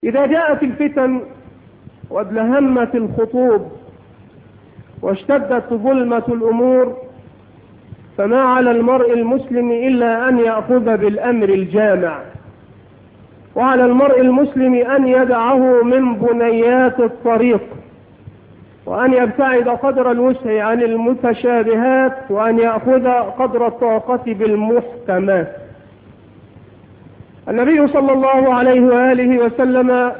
إذا جاءت الفتن وادلهمت الخطوب واشتدت ظلمة الأمور فما على المرء المسلم إلا أن يأخذ بالأمر الجامع، وعلى المرء المسلم أن يدعه من بنيات الطريق، وأن يبتعد قدر الوسع عن المتشابهات، وأن يأخذ قدر الطاقة بالمحكمات. النبي صلى الله عليه وآله وسلم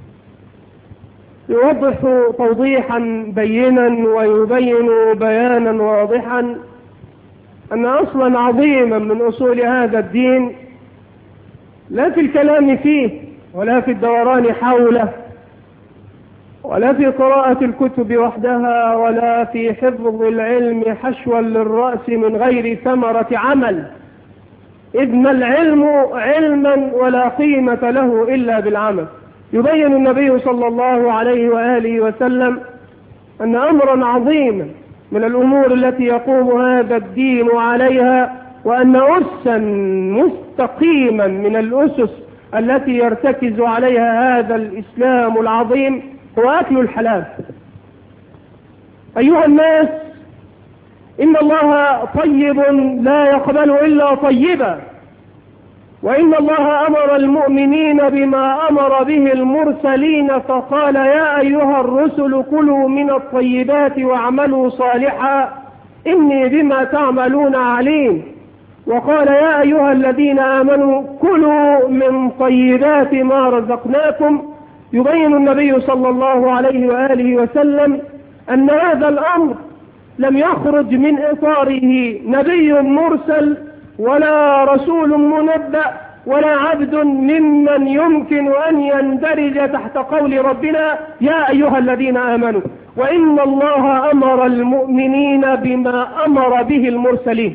يوضح توضيحا بينا ويبين بيانا واضحا أن أصلا عظيما من أصول هذا الدين لا في الكلام فيه ولا في الدوران حوله ولا في قراءة الكتب وحدها ولا في حفظ العلم حشوا للرأس من غير ثمرة عمل، إذ ما العلم علما ولا قيمة له إلا بالعمل. يبين النبي صلى الله عليه وآله وسلم أن أمرا عظيما من الأمور التي يقوم هذا الدين عليها، وأن أسا مستقيما من الأسس التي يرتكز عليها هذا الإسلام العظيم هو أكل الحلال. أيها الناس، إن الله طيب لا يقبل إلا طيبا، وإن الله أمر المؤمنين بما أمر به المرسلين فقال يا أيها الرسل كلوا من الطيبات واعملوا صالحا إني بما تعملون عليم، وقال يا أيها الذين آمنوا كلوا من طيبات ما رزقناكم. يبين النبي صلى الله عليه وآله وسلم أن هذا الأمر لم يخرج من إطاره نبي مرسل ولا رسول منبأ ولا عبد ممن يمكن أن يندرج تحت قول ربنا يا أيها الذين آمنوا، وإن الله أمر المؤمنين بما أمر به المرسلين.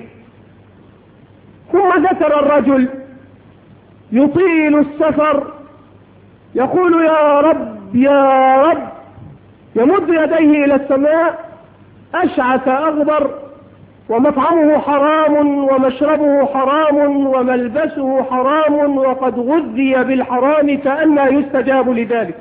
ثم ذكر الرجل يطيل السفر يقول يا رب يا رب، يمد يديه إلى السماء أشعث أغبر، ومطعمه حرام ومشربه حرام وملبسه حرام وقد غذي بالحرام فأنى يستجاب لذلك.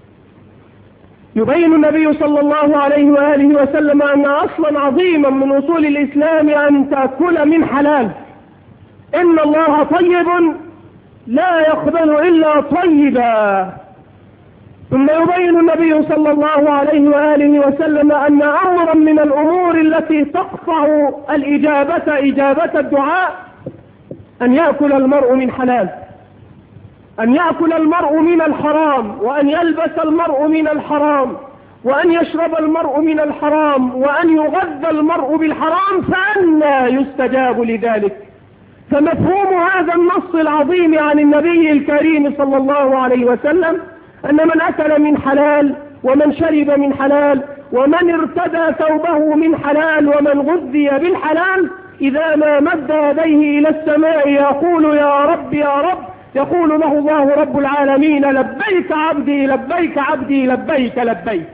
يبين النبي صلى الله عليه وآله وسلم أن أصلا عظيما من أصول الإسلام أن تأكل من حلال. إن الله طيب لا يقبل إلا طيبا. ثم يبين النبي صلى الله عليه وآله وسلم أن أمرا من الأمور التي تقطع إجابة الدعاء أن يأكل المرء من حلال، أن يأكل المرء من الحرام، وأن يلبس المرء من الحرام، وأن يشرب المرء من الحرام، وأن يغذى المرء بالحرام فأنى يستجاب لذلك. فمفهوم هذا النص العظيم عن النبي الكريم صلى الله عليه وسلم أن من أكل من حلال ومن شرب من حلال ومن ارتدى ثوبه من حلال ومن غذي بالحلال إذا ما مد يديه إلى السماء يقول يا رب يا رب، يقول له الله رب العالمين لبيك عبدي لبيك عبدي لبيك لبيك.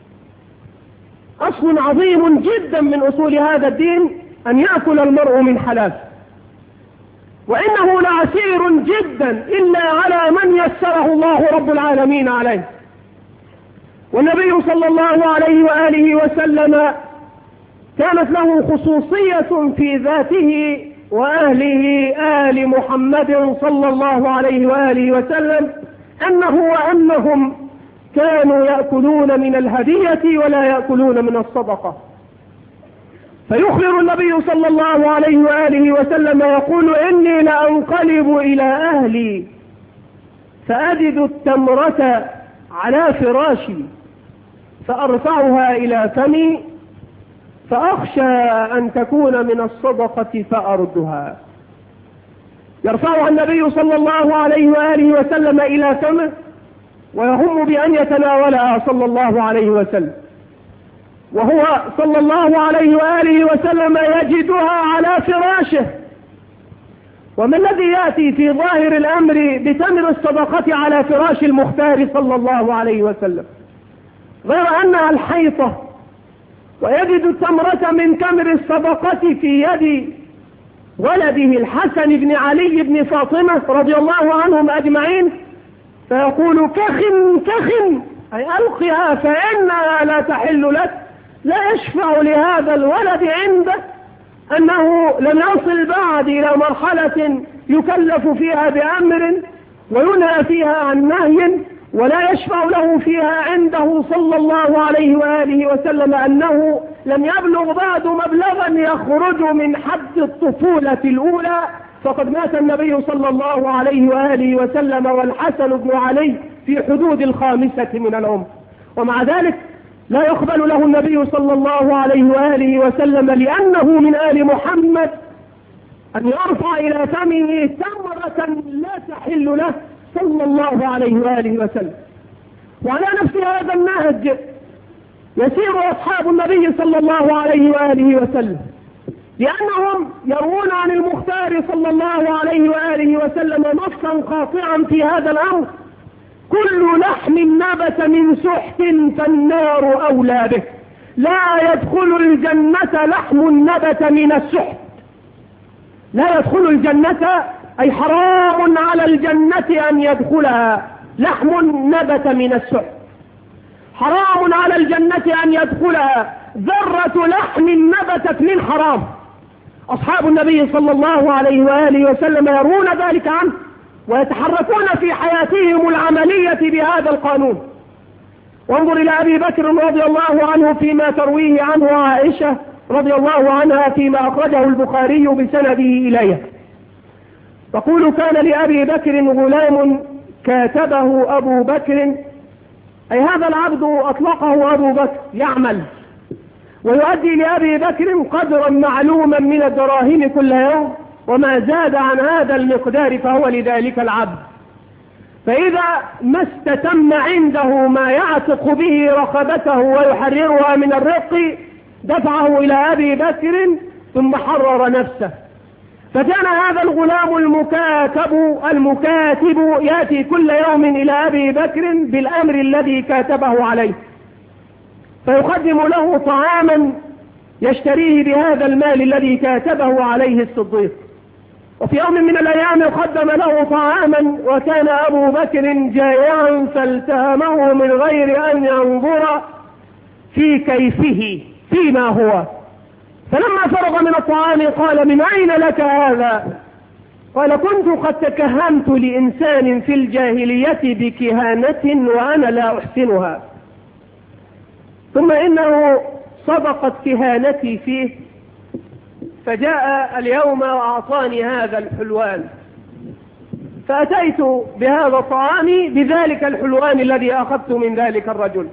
أصل عظيم جدا من أصول هذا الدين أن يأكل المرء من حلال، وإنه لعسير جدا إلا على من يسره الله رب العالمين عليه. والنبي صلى الله عليه وآله وسلم كانت له خصوصية في ذاته وأهله آل محمد صلى الله عليه وآله وسلم أنه وأنهم كانوا يأكلون من الهدية ولا يأكلون من الصدقة. فيخبر النبي صلى الله عليه وآله وسلم يقول إني لأنقلب إلى أهلي فأجد التمرة على فراشي فأرفعها إلى فمي فأخشى أن تكون من الصدقة فأردها. يرفعها النبي صلى الله عليه وآله وسلم إلى فمه ويهم بأن يتناولها صلى الله عليه وسلم، وهو صلى الله عليه وآله وسلم يجدها على فراشه. وما الذي يأتي في ظاهر الأمر بتمر الصدقة على فراش المختار صلى الله عليه وسلم غير أنها الحيطة، ويجد التمرة من تمر الصدقة في يد ولده الحسن بن علي بن فاطمة رضي الله عنهم أجمعين، فيقول كخ كخ، أي ألقها فإنها لا تحل لك. لا يشفع لهذا الولد عنده أنه لم يصل بعد إلى مرحلة يكلف فيها بأمر وينهى فيها عن نهي، ولا يشفع له فيها عنده صلى الله عليه وآله وسلم أنه لم يبلغ بعد مبلغا يخرج من حد الطفولة الأولى، فقد مات النبي صلى الله عليه وآله وسلم والحسن بن علي في حدود 5 من العمر، ومع ذلك لا يقبل له النبي صلى الله عليه وآله وسلم لأنه من آل محمد أن يرفع إلى فمه تمرة لا تحل له صلى الله عليه وآله وسلم. وعلى نفس هذا النهج يسير أصحاب النبي صلى الله عليه وآله وسلم، لأنهم يروون عن المختار صلى الله عليه وآله وسلم نصا قاطعا في هذا الأمر: كل لحم نبت من سحت فالنار أولى به. لا يدخل الجنة لحم نبت من السحت، لا يدخل الجنة، أي حرام على الجنة أن يدخلها لحم نبت من السحت، حرام على الجنة أن يدخلها ذرة لحم نبتت من حرام. أصحاب النبي صلى الله عليه وآله وسلم يرون ذلك عنه ويتحركون في حياتهم العملية بهذا القانون. وانظر إلى أبي بكر رضي الله عنه فيما ترويه عنه عائشة رضي الله عنها فيما أخرجه البخاري بسنده إليه، تقول: كان لأبي بكر غلام كاتبه أبو بكر، أي هذا العبد أطلقه أبو بكر يعمل ويؤدي لأبي بكر قدرا معلوما من الدراهم كل يوم، وما زاد عن هذا المقدار فهو لذلك العبد. فإذا ما استتم عنده ما يعتق به رقبته ويحررها من الرق دفعه إلى أبي بكر ثم حرر نفسه. فكان هذا الغلام المكاتب يأتي كل يوم إلى أبي بكر بالأمر الذي كاتبه عليه، فيقدم له طعاما يشتريه بهذا المال الذي كاتبه عليه الصديق. وفي يوم من الأيام قدم له طعاما وكان أبو بكر جائعا فالتهمه من غير أن ينظر في كيفه فيما هو، فلما فرغ من الطعام قال: من أين لك هذا؟ قال: كنت قد تكهنت لإنسان في الجاهلية بكهانة وأنا لا أحسنها، ثم إنه صدقت كهانتي فيه، فجاء اليوم وأعطاني هذا الحلوان، فأتيت بهذا الطعام بذلك الحلوان الذي أخذت من ذلك الرجل.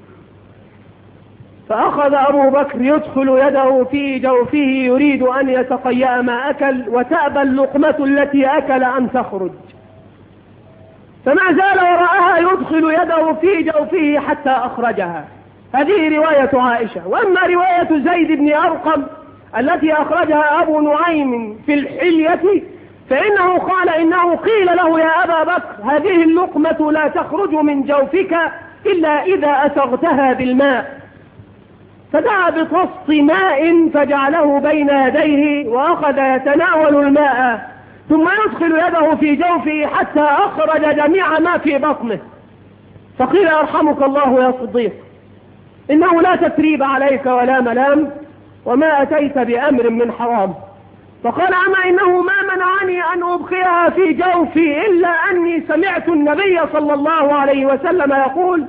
فأخذ أبو بكر يدخل يده في جوفه يريد أن يتقيأ ما أكل، وتأبى اللقمة التي أكل أن تخرج، فما زال وراءها يدخل يده في جوفه حتى أخرجها. هذه رواية عائشة. وأما رواية زيد بن أرقم التي أخرجها أبو نعيم في الحلية فإنه قال: إنه قيل له: يا أبا بكر، هذه اللقمة لا تخرج من جوفك إلا إذا أسغتها بالماء. فدعا بطص ماء فجعله بين يديه وأخذ يتناول الماء، ثم يدخل يده في جوفه حتى أخرج جميع ما في بطنه. فقيل: أرحمك الله يا صديق، إنه لا تثريب عليك ولا ملام، وما أتيت بأمر من حرام. فقال: أما إنه ما منعني أن أبقيها في جوفي إلا أني سمعت النبي صلى الله عليه وسلم يقول: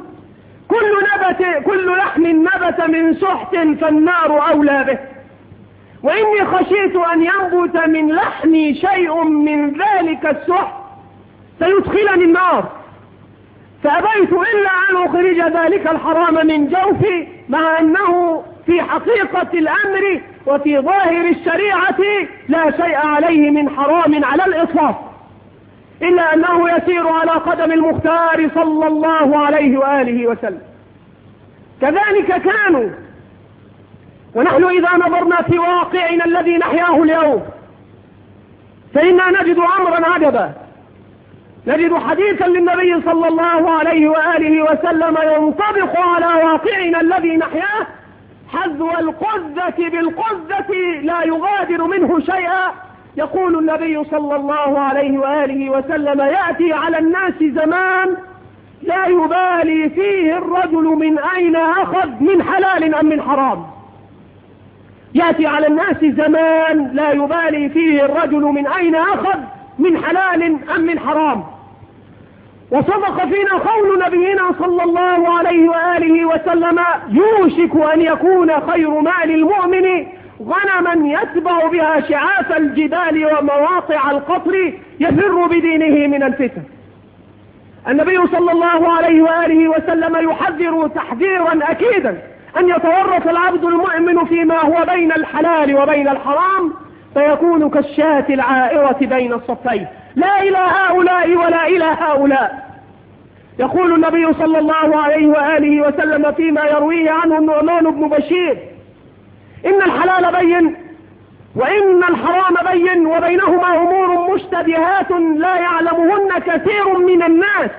كل لحم نبت من سحت فالنار أولى به، وإني خشيت أن ينبت من لحمي شيء من ذلك السحت سيدخلني النار، فأبيت إلا أن أخرج ذلك الحرام من جوفي، مع أنه في حقيقة الأمر وفي ظاهر الشريعة لا شيء عليه من حرام على الإطلاق، إلا أنه يسير على قدم المختار صلى الله عليه وآله وسلم. كذلك كانوا. ونحن إذا نظرنا في واقعنا الذي نحياه اليوم فإنا نجد أمرا عجبا، نجد حديثا للنبي صلى الله عليه وآله وسلم ينطبق على واقعنا الذي نحياه حذو القذة بالقذة لا يغادر منه شيئا، يقول النبي صلى الله عليه وآله وسلم: يأتي على الناس زمان لا يبالي فيه الرجل من أين أخذ، من حلال أم من حرام. يأتي على الناس زمان لا يبالي فيه الرجل من أين أخذ، من حلال أم من حرام. وصدق فينا قول نبينا صلى الله عليه وآله وسلم: يوشك أن يكون خير مال المؤمن غنما يتبع بها شعاف الجبال ومواقع القطر يفر بدينه من الفتن. النبي صلى الله عليه وآله وسلم يحذر تحذيرا أكيدا أن يتورط العبد المؤمن فيما هو بين الحلال وبين الحرام، فيكون كالشاة العائرة بين الصفين، لا إلى هؤلاء ولا إلى هؤلاء. يقول النبي صلى الله عليه وآله وسلم فيما يرويه عنه النعمان بن بشير: إن الحلال بين وإن الحرام بين وبينهما أمور مشتبهات لا يعلمهن كثير من الناس،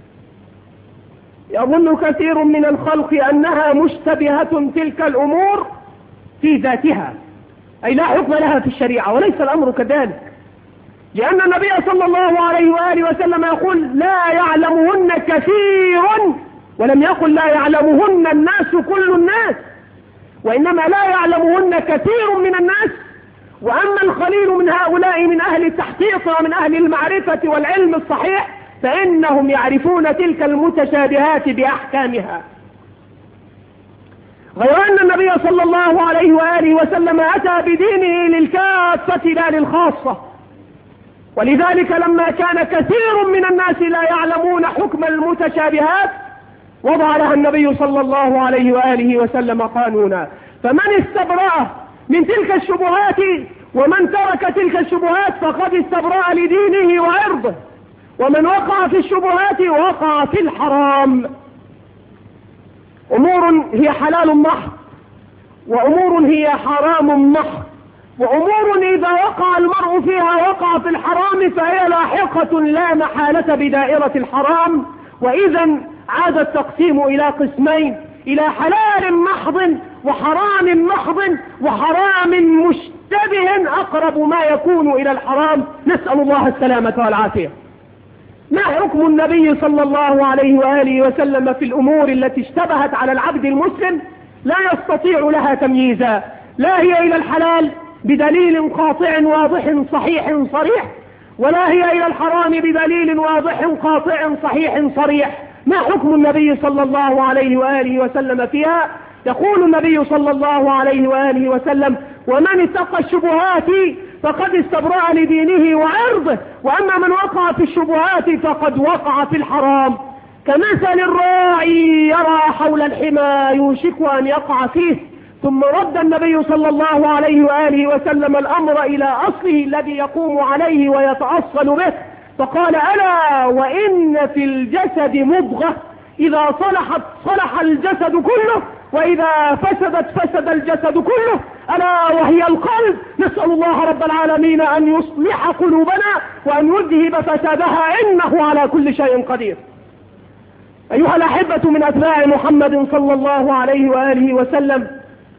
يظن كثير من الخلق أنها مشتبهة تلك الأمور في ذاتها، أي لا حكم لها في الشريعة، وليس الأمر كذلك، لأن النبي صلى الله عليه وآله وسلم يقول: لا يعلمهن كثير، ولم يقل لا يعلمهن الناس كل الناس، وإنما لا يعلمهن كثير من الناس. وأما القليل من هؤلاء من أهل التحقيق ومن أهل المعرفة والعلم الصحيح فإنهم يعرفون تلك المتشابهات بأحكامها. غير أن النبي صلى الله عليه وآله وسلم أتى بدينه للكافة لا للخاصة، ولذلك لما كان كثير من الناس لا يعلمون حكم المتشابهات وضع لها النبي صلى الله عليه وآله وسلم قانونا. فمن استبرأ من تلك الشبهات ومن ترك تلك الشبهات فقد استبرأ لدينه وعرضه، ومن وقع في الشبهات وقع في الحرام. أمور هي حلال محض، وأمور هي حرام محض، وأمور إذا وقع المرء فيها وقع في الحرام فهي لاحقة لا محالة بدائرة الحرام. وإذا عاد التقسيم إلى قسمين: إلى حلال محض وحرام محض، وحرام مشتبه أقرب ما يكون إلى الحرام، نسأل الله السلامة والعافية. ما حكم النبي صلى الله عليه وآله وسلم في الأمور التي اشتبهت على العبد المسلم لا يستطيع لها تمييزا؟ لا هي إلى الحلال بدليل قاطع واضح صحيح صريح، ولا هي إلى الحرام بدليل واضح قاطع صحيح صريح. ما حكم النبي صلى الله عليه وآله وسلم فيها؟ يقول النبي صلى الله عليه وآله وسلم: ومن اتقى الشبهات فقد استبرأ لدينه وعرضه، وأما من وقع في الشبهات فقد وقع في الحرام. كمثل الراعي يرى حول الحمى يوشك أن يقع فيه. ثم رد النبي صلى الله عليه وآله وسلم الأمر إلى أصله الذي يقوم عليه ويتأصل به، فقال: ألا وإن في الجسد مضغة إذا صلحت صلح الجسد كله، وإذا فسدت فسد الجسد كله، ألا وهي القلب. نسأل الله رب العالمين أن يصلح قلوبنا وأن يذهب فسادها، إنه على كل شيء قدير. أيها الأحبة من أتباع محمد صلى الله عليه وآله وسلم،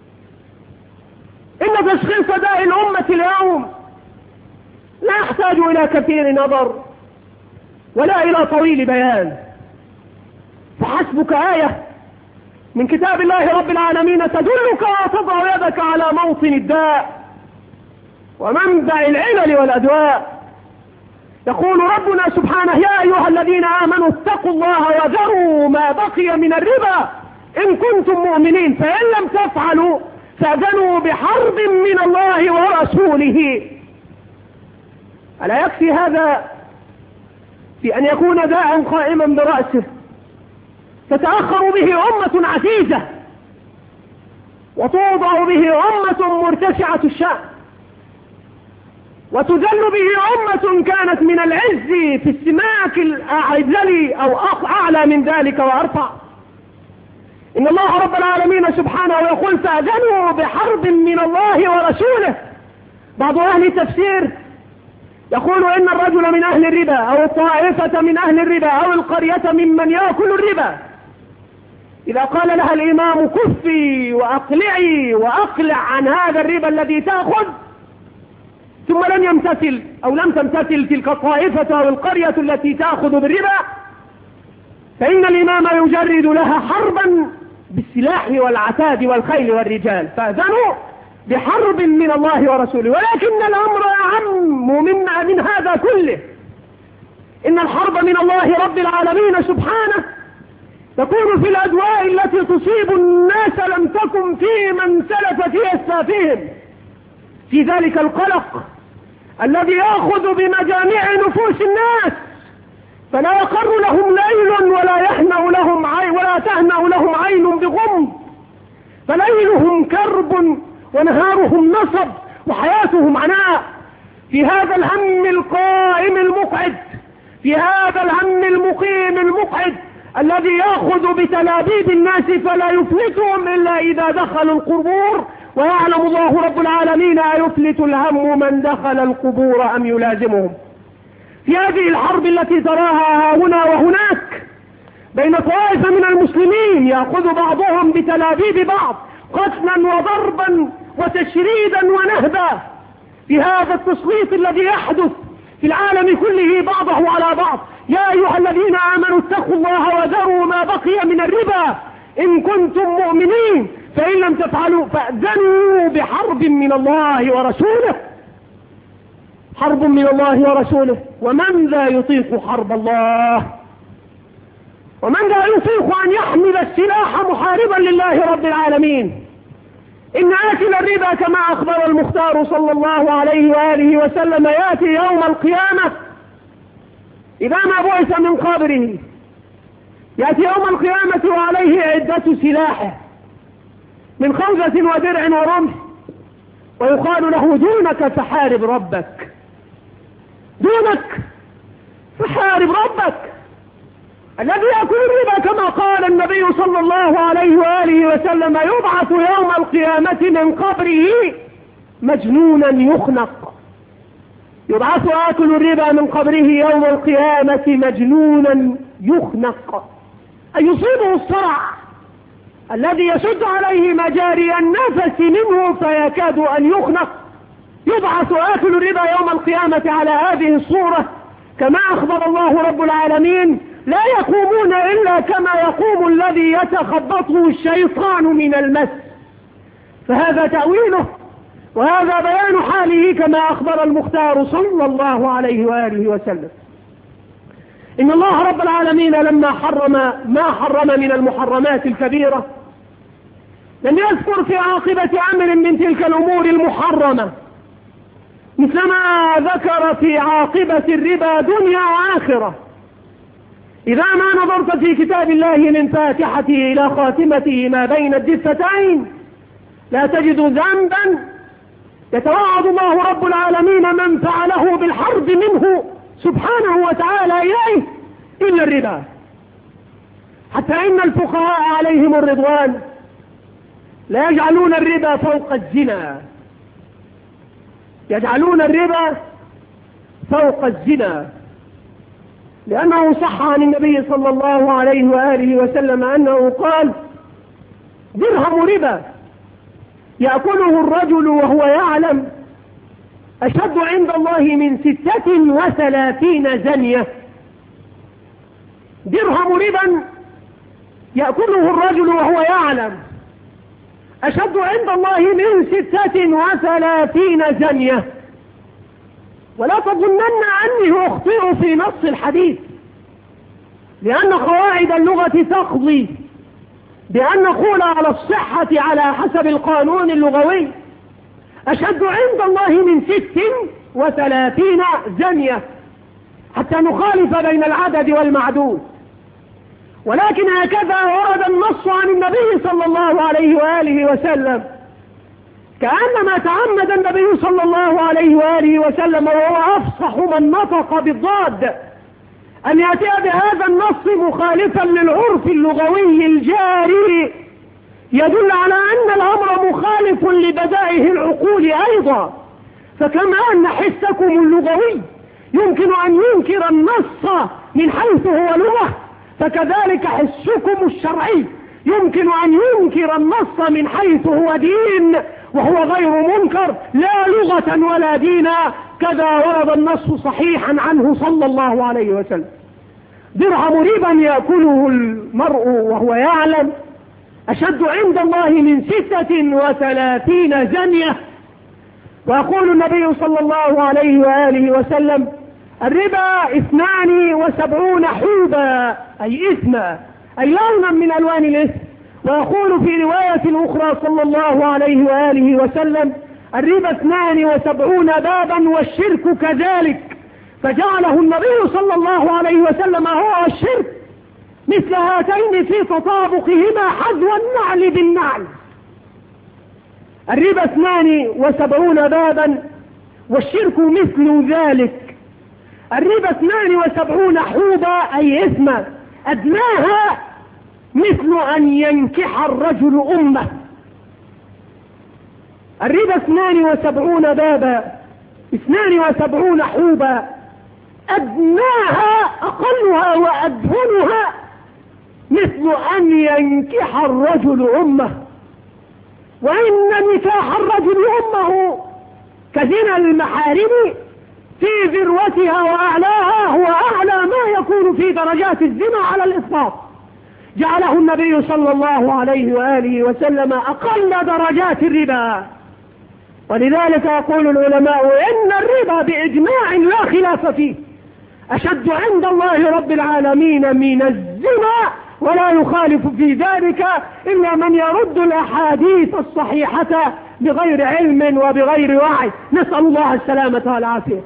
إن تشخيص داء الأمة اليوم لا يحتاج إلى كثير نظر ولا إلى طويل بيان، فحسبك آية من كتاب الله رب العالمين تدلك وتضع يدك على موطن الداء ومنبع العلل والأدواء. يقول ربنا سبحانه: يا أيها الذين آمنوا اتقوا الله وذروا ما بقي من الربا إن كنتم مؤمنين، فإن لم تفعلوا فأذنوا بحرب من الله ورسوله. ألا يكفي هذا في أن يكون داء قائما برأسه تتأخر به أمة عزيزة وتوضع به أمة مرتفعة الشأن وتذل به أمة كانت من العز في السماك الأعزل أو أعلى من ذلك وأرفع. إن الله رب العالمين سبحانه يقول: فأذنوا بحرب من الله ورسوله. بعض أهل التفسير يقول إن الرجل من أهل الربا أو الطائفة من أهل الربا أو القرية ممن يأكل الربا إذا قال لها الإمام: كفي وأقلعي وأقلع عن هذا الربا الذي تأخذ، ثم لم تمتثل تلك الطائفة أو القرية التي تأخذ بالربا، فإن الإمام يجرد لها حربا بالسلاح والعتاد والخيل والرجال، فأذنوا بحرب من الله ورسوله. ولكن الأمر أعم من هذا كله. إن الحرب من الله رب العالمين سبحانه تكون في الأدواء التي تصيب الناس لم تكن في من سلف في أسلافهم، في ذلك القلق الذي يأخذ بمجاميع نفوس الناس، فلا يقر لهم ليل ولا تهنأ لهم عين بغم، فليلهم كرب ونهارهم نصب وحياتهم عناء. في هذا الهم القائم المقعد، في هذا الهم المقيم المقعد الذي يأخذ بتلابيب الناس فلا يفلتهم إلا إذا دخلوا القبور، ويعلم الله رب العالمين أيفلت الهم من دخل القبور أم يلازمهم. في هذه الحرب التي تراها هنا وهناك بين طوائف من المسلمين يأخذ بعضهم بتلابيب بعض قتلا وضربا وتشريدا ونهبا، في هذا التسليط الذي يحدث في العالم كله بعضه على بعض، يا أيها الذين آمنوا اتقوا الله وذروا ما بقي من الربا إن كنتم مؤمنين، فإن لم تفعلوا فأذنوا بحرب من الله ورسوله. حرب من الله ورسوله، ومن ذا يطيق حرب الله؟ ومن ذا يطيق أن يحمل السلاح محاربا لله رب العالمين؟ إن آكل الربا كما أخبر المختار صلى الله عليه وآله وسلم يأتي يوم القيامة إذا ما بعث من قبره، يأتي يوم القيامة وعليه عدة سلاحه من خوذة ودرع ورمح، ويقال له دونك فحارب ربك، دونك فحارب ربك. الذي يأكل الربا كما قال النبي صلى الله عليه وآله وسلم يبعث يوم القيامة من قبره مجنونا يخنق. يبعث آكل الربا من قبره يوم القيامة مجنونا يخنق، أي يصيبه الصرع الذي يشد عليه مجاري النفس منه فيكاد أن يخنق. يبعث آكل الربا يوم القيامة على هذه الصورة كما أخبر الله رب العالمين، لا يقومون إلا كما يقوم الذي يتخبطه الشيطان من المس. فهذا تأويله وهذا بيان حاله كما أخبر المختار صلى الله عليه وآله وسلم. إن الله رب العالمين لما حرم ما حرم من المحرمات الكبيرة لم يذكر في عاقبة أمر من تلك الأمور المحرمة مثلما ذكر في عاقبة الربا دنيا وآخرة. إذا ما نظرت في كتاب الله من فاتحته إلى خاتمته ما بين الدفتين لا تجد ذنبا يتوعد الله رب العالمين من فعله بالحرب منه سبحانه وتعالى إليه إلا الربا، حتى إن الفقهاء عليهم الرضوان لا يجعلون الربا فوق الزنا، يجعلون الربا فوق الزنا، لأنه صح عن النبي صلى الله عليه وآله وسلم أنه قال: درهم ربا يأكله الرجل وهو يعلم أشد عند الله من 36 زنية. درهم ربا يأكله الرجل وهو يعلم أشد عند الله من 36 زنية. ولا تظنن أني أخطئ في نص الحديث، لأن قواعد اللغة تقضي بأن نقول على الصحة على حسب القانون اللغوي أشد عند الله من 36 زنية حتى نخالف بين العدد والمعدود. ولكن هكذا ورد النص عن النبي صلى الله عليه وآله وسلم، كأنما تعمد النبي صلى الله عليه وآله وسلم وهو أفصح من نطق بالضاد أن يأتي بهذا النص مخالفا للعرف اللغوي الجاري، يدل على أن الأمر مخالف لبدائه العقول أيضا. فكما أن حسكم اللغوي يمكن أن ينكر النص من حيث هو لغة، فكذلك حسكم الشرعي يمكن أن ينكر النص من حيث هو دين. وهو غير منكر لا لغة ولا دينا، كذا ورد النص صحيحا عنه صلى الله عليه وسلم. درهم ربا يأكله المرء وهو يعلم أشد عند الله من 36 زنية. ويقول النبي صلى الله عليه وآله وسلم: الربا 72 حوبا، أي إثما، أي لونا من ألوان الإثم. ويقول في رواية أخرى صلى الله عليه وآله وسلم: الربا 72 بابا والشرك كذلك. فجعله النبي صلى الله عليه وسلم هو الشرك مثل هاتين في تطابقهما حذو النعل بالنعل. الربا 72 بابا والشرك مثل ذلك. الربا 72 حوبا أي إثما، أدناها مثل أن ينكح الرجل أمه. الربا 72 بابا 72 حوبا، أدناها أقلها وأدهنها مثل أن ينكح الرجل أمه. وإن نكاح الرجل أمه كزنا المحارم في ذروتها وأعلاها، هو أعلى ما يكون في درجات الزنا على الإطلاق. جعله النبي صلى الله عليه وآله وسلم أقل درجات الربا. ولذلك يقول العلماء إن الربا بإجماع لا خلاف فيه أشد عند الله رب العالمين من الزنا، ولا يخالف في ذلك إلا من يرد الأحاديث الصحيحة بغير علم وبغير وعي، نسأل الله السلامة والعافية.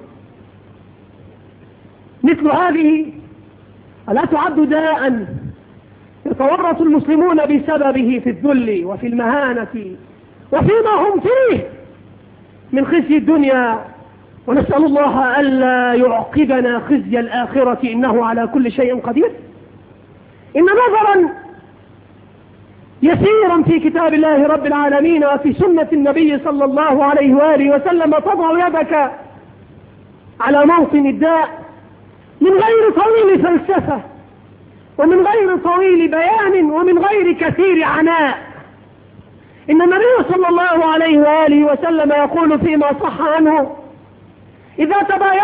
مثل هذه ألا تعد داء يتورط المسلمون بسببه في الذل وفي المهانة وفيما هم فيه من خزي الدنيا، ونسأل الله ألا يعقبنا خزي الآخرة إنه على كل شيء قدير. إن نظرا يسيرا في كتاب الله رب العالمين وفي سنة النبي صلى الله عليه وآله وسلم تضع يدك على موطن الداء من غير طويل فلسفة ومن غير طويل بيان ومن غير كثير عناء. إن النبي صلى الله عليه وآله وسلم يقول فيما صح عنه: إذا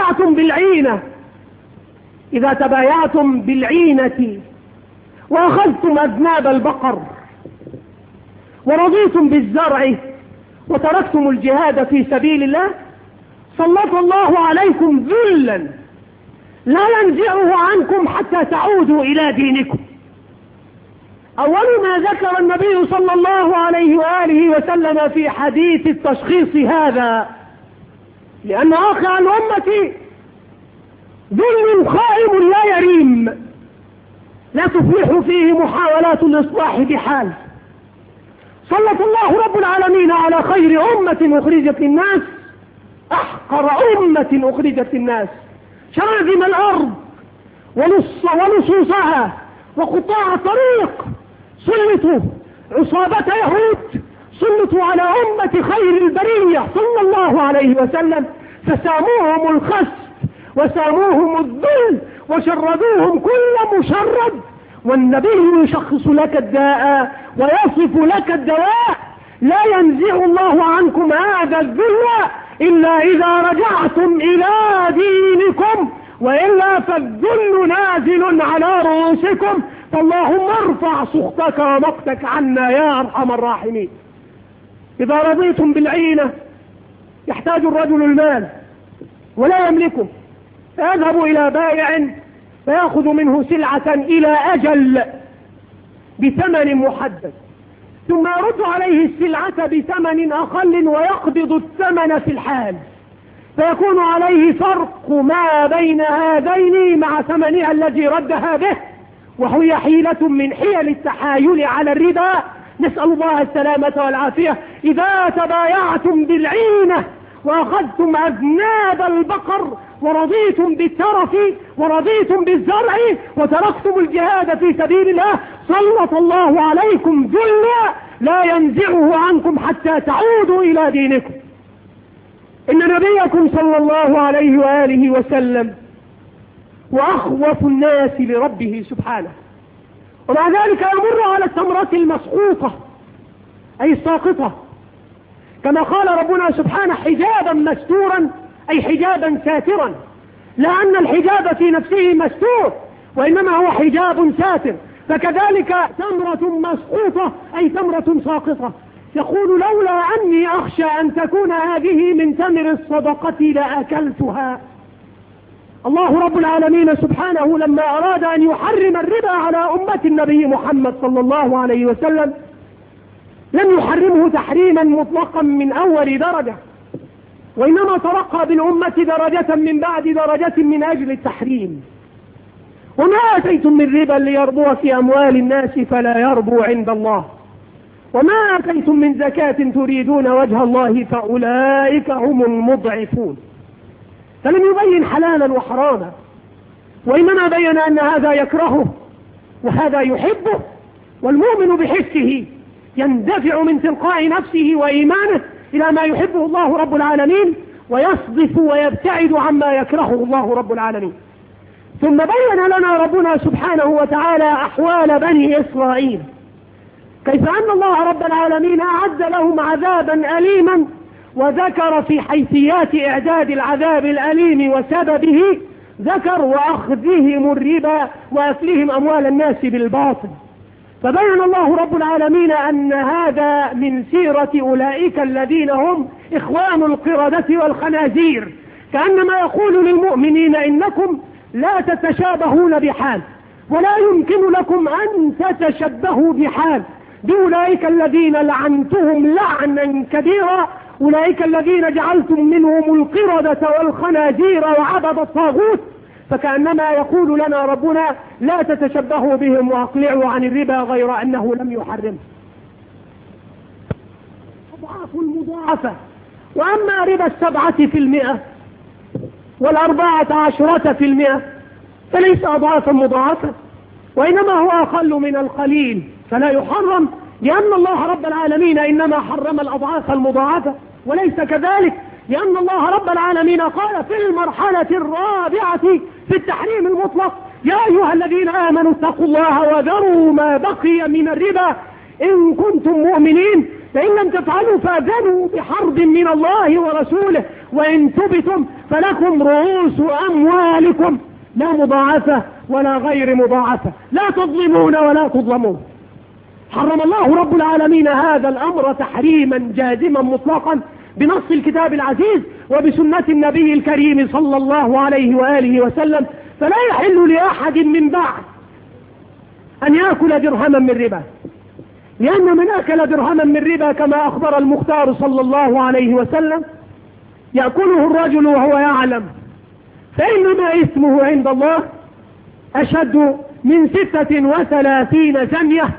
تبايعتم بالعينة وأخذتم أذناب البقر ورضيتم بالزرع وتركتم الجهاد في سبيل الله، سلط الله عليكم ذلا لا ينزعه عنكم حتى تعودوا إلى دينكم. أول ما ذكر النبي صلى الله عليه وآله وسلم في حديث التشخيص هذا، لأن واقع الأمة ذل خائم لا يريم، لا تفلح فيه محاولات الإصلاح بحال. سلط الله رب العالمين على خير أمة أخرجت للناس أحقر أمة أخرجت للناس، شراذم الأرض ولصوصها وقطاع الطريق، سلطوا عصابة يهود، سلطوا على أمة خير البرية صلى الله عليه وسلم، فساموهم الخس وساموهم الذل وشردوهم كل مشرد. والنبي يشخص لك الداء ويصف لك الدواء: لا ينزع الله عنكم هذا الذل إلا إذا رجعتم إلى دينكم، وإلا فالذل نازل على رؤوسكم، فاللهم ارفع سخطك ومقتك عنا يا أرحم الراحمين. إذا رضيتم بالعينة، يحتاج الرجل المال ولا يملكه، فيذهب إلى بائع فيأخذ منه سلعة إلى أجل بثمن محدد، ثم يرد عليه السلعة بثمن أقل ويقبض الثمن في الحال، فيكون عليه فرق ما بين هذين مع ثمنها الذي ردها به، وهي حيلة من حيل التحايل على الربا، نسأل الله السلامة والعافية. إذا تبايعتم بالعينة وأخذتم أذناب البقر ورضيتم بالترف ورضيتم بالزرع وتركتم الجهاد في سبيل الله، سلط الله عليكم ذلا لا ينزعه عنكم حتى تعودوا إلى دينكم. إن نبيكم صلى الله عليه وآله وسلم وأخوف الناس لربه سبحانه، ومع ذلك يمر على التمرة المسقوطة أي الساقطة، كما قال ربنا سبحانه حجابا مستورا، أي حجابا ساترا، لا أن الحجاب في نفسه مستور، وإنما هو حجاب ساتر. فكذلك تمرة مسقوطة أي تمرة ساقطة، يقول لولا أني أخشى أن تكون هذه من تمر الصدقة لأكلتها. الله رب العالمين سبحانه لما أراد أن يحرم الربا على أمة النبي محمد صلى الله عليه وسلم لم يحرمه تحريما مطلقا من أول درجة، وإنما ترقى بالأمة درجة من بعد درجة من أجل التحريم. وما آتيتم من ربا ليربو في أموال الناس فلا يربو عند الله، وما آتيتم من زكاة تريدون وجه الله فأولئك هم المضعفون. فلم يبين حلالا وحراما، وإنما بين أن هذا يكرهه وهذا يحبه، والمؤمن بحسه يندفع من تلقاء نفسه وإيمانه إلى ما يحبه الله رب العالمين، ويصدف ويبتعد عما يكرهه الله رب العالمين. ثم بين لنا ربنا سبحانه وتعالى أحوال بني إسرائيل، كيف أن الله رب العالمين أعد لهم عذابا أليما، وذكر في حيثيات إعداد العذاب الأليم وسببه ذكر وأخذهم الربا وأكلهم أموال الناس بالباطل. فبين الله رب العالمين أن هذا من سيرة أولئك الذين هم إخوان القردة والخنازير، كأنما يقول للمؤمنين إنكم لا تتشابهون بحال، ولا يمكن لكم أن تتشبهوا بحال بأولئك الذين لعنتهم لعنا كبيرا، أولئك الذين جعلتم منهم القردة والخنازير وعبد الطاغوت. فكأنما يقول لنا ربنا لا تتشبهوا بهم وأقلعوا عن الربا غير أنه لم يحرم. أضعاف المضاعفة. وأما ربا 7% وال14% فليس أضعافا مضاعفة، وإنما هو أقل من القليل فلا يحرم، لأن الله رب العالمين إنما حرم الأضعاف المضاعفة، وليس كذلك لأن الله رب العالمين قال في المرحلة الرابعة في التحريم المطلق يا أيها الذين آمنوا اتقوا الله وذروا ما بقي من الربا إن كنتم مؤمنين، فإن لم تفعلوا فأذنوا بحرب من الله ورسوله، وإن تبتم فلكم رؤوس أموالكم لا مضاعفة ولا غير مضاعفة، لا تظلمون ولا تظلمون. حرم الله رب العالمين هذا الأمر تحريما جازما مطلقا بنص الكتاب العزيز وبسنة النبي الكريم صلى الله عليه وآله وسلم. فلا يحل لأحد من بعد أن يأكل درهما من ربا، لأن من أكل درهما من ربا كما أخبر المختار صلى الله عليه وسلم يأكله الرجل وهو يعلم، فإنما اسمه عند الله أشد من 36 زنية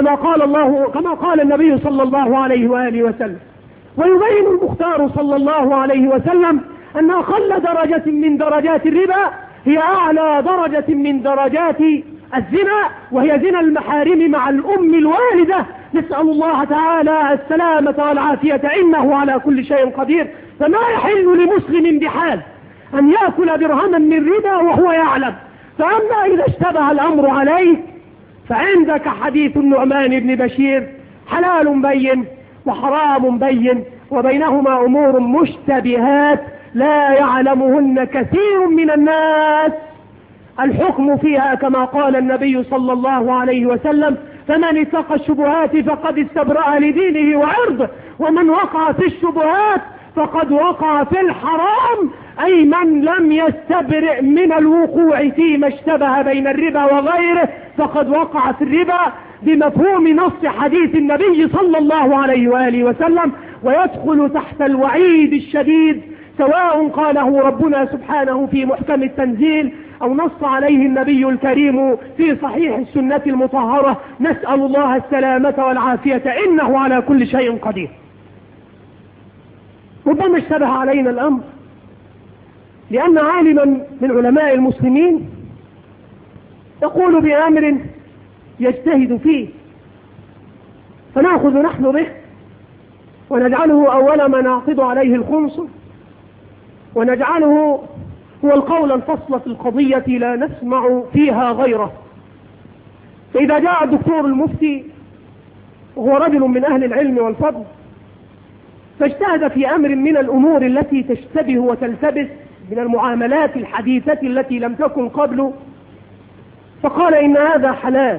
كما قال النبي صلى الله عليه وآله وسلم. ويبين المختار صلى الله عليه وسلم أن أقل درجة من درجات الربا هي أعلى درجة من درجات الزنا، وهي زنا المحارم مع الأم الوالدة. نسأل الله تعالى السلامة والعافية إنه على كل شيء قدير. فما يحل لمسلم بحال أن يأكل درهما من ربا وهو يعلم. فأما إذا اشتبه الأمر عليه فعندك حديث النعمان بن بشير حلال بين وحرام بين، وبينهما أمور مشتبهات لا يعلمهن كثير من الناس، الحكم فيها كما قال النبي صلى الله عليه وسلم فمن اتقى الشبهات فقد استبرأ لدينه وعرضه، ومن وقع في الشبهات فقد وقع في الحرام، أي من لم يستبرئ من الوقوع فيما اشتبه بين الربا وغيره فقد وقع في الربا بمفهوم نص حديث النبي صلى الله عليه وآله وسلم، ويدخل تحت الوعيد الشديد سواء قاله ربنا سبحانه في محكم التنزيل أو نص عليه النبي الكريم في صحيح السنة المطهرة. نسأل الله السلامة والعافية إنه على كل شيء قدير. ربما اشتبه علينا الأمر لأن عالما من علماء المسلمين يقول بأمر يجتهد فيه فنأخذ نحن به ونجعله أول ما نعقد عليه الخمس، ونجعله هو القول الفصل في القضية لا نسمع فيها غيره. فإذا جاء الدكتور المفتي وهو رجل من أهل العلم والفضل فاجتهد في أمر من الأمور التي تشتبه وتلتبس من المعاملات الحديثة التي لم تكن قبل، فقال إن هذا حلال.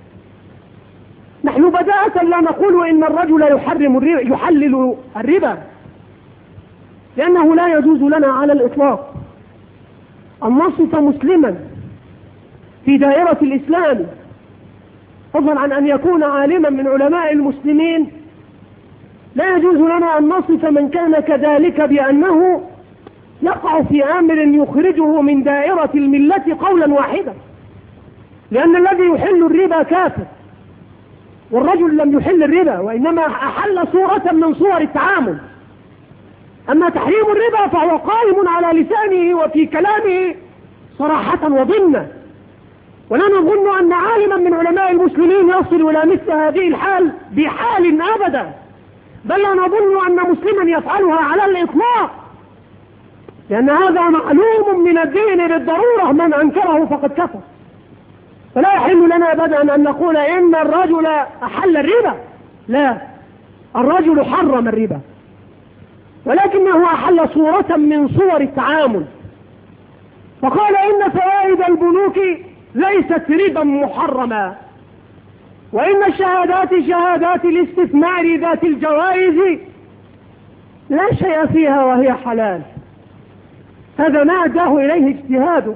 نحن بداية لا نقول إن الرجل يحلل الربا، لأنه لا يجوز لنا على الإطلاق أن نصف مسلما في دائرة الإسلام، فضلا عن أن يكون عالما من علماء المسلمين، لا يجوز لنا أن نصف من كان كذلك بأنه يقع في أمر يخرجه من دائرة الملة قولا واحدا، لأن الذي يحل الربا كافر، والرجل لم يحل الربا وإنما أحل صورة من صور التعامل. أما تحريم الربا فهو قائم على لسانه وفي كلامه صراحة وضمنا، ولا نظن أن عالما من علماء المسلمين يصل إلى مثل هذه الحال بحال أبدا، بل لا نظن أن مسلما يفعلها على الإطلاق، لأن هذا معلوم من الدين بالضرورة، من أنكره فقد كفر. فلا يحل لنا أبدا أن نقول إن الرجل أحل الربا، لا، الرجل حرم الربا، ولكنه أحل صورة من صور التعامل، فقال إن فوائد البنوك ليست ربا محرما، وإن الشهادات شهادات الاستثمار ذات الجوائز لا شيء فيها وهي حلال. هذا ما أداه إليه اجتهاده.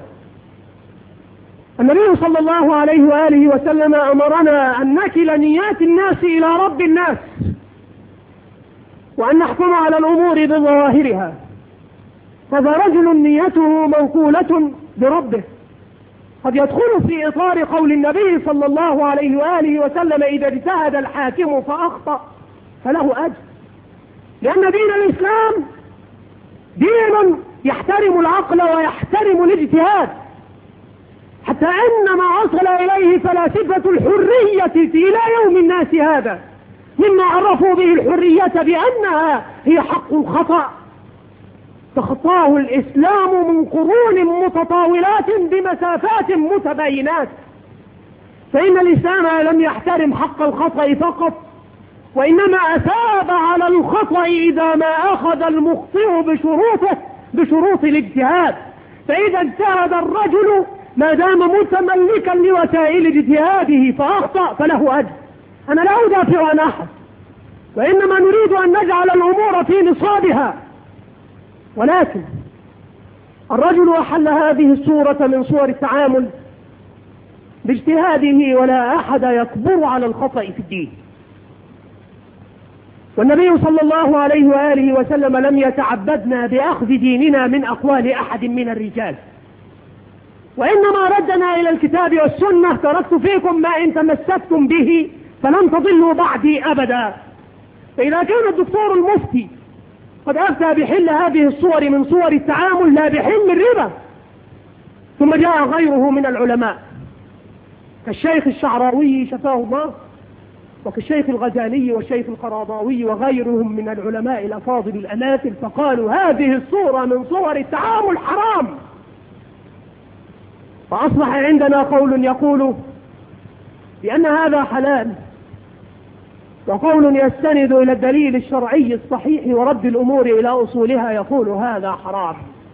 النبي صلى الله عليه وآله وسلم أمرنا أن نكل نيات الناس إلى رب الناس، وأن نحكم على الأمور بظواهرها، فذا رجل نيته منقولة بربه قد يدخل في إطار قول النبي صلى الله عليه وآله وسلم إذا اجتهد الحاكم فأخطأ فله أجر، لأن دين الإسلام دين يحترم العقل ويحترم الاجتهاد، حتى أن ما وصل إليه فلاسفة الحرية إلى يوم الناس هذا مما عرفوا به الحرية بأنها هي حق الخطأ، تخطاه الإسلام من قرون متطاولات بمسافات متباينات. فإن الإسلام لم يحترم حق الخطأ فقط، وإنما أثاب على الخطأ إذا ما أخذ المخطئ بشروط الاجتهاد. فإذا اجتهد الرجل ما دام متملكا لوسائل اجتهاده فأخطأ فله أجر. أنا لا أدافع عن أحد، وإنما نريد أن نجعل الأمور في نصابها. ولكن الرجل أحل هذه الصورة من صور التعامل باجتهاده، ولا أحد يكبر على الخطأ في الدين. والنبي صلى الله عليه وآله وسلم لم يتعبدنا بأخذ ديننا من أقوال أحد من الرجال، وإنما ردنا إلى الكتاب والسنة. تركت فيكم ما إن تمسكتم به فلن تضلوا بعدي أبدا. فإذا كان الدكتور المفتي قد أفتى بحل هذه الصور من صور التعامل لا بحل الربا، ثم جاء غيره من العلماء كالشيخ الشعراوي شفاه الله، وكالشيخ الغزالي والشيخ القرضاوي وغيرهم من العلماء الأفاضل الأماثل، فقالوا هذه الصورة من صور التعامل حرام. فأصبح عندنا قول يقول بأن هذا حلال، وقول يستند إلى الدليل الشرعي الصحيح ورد الأمور إلى أصولها يقول هذا حرام.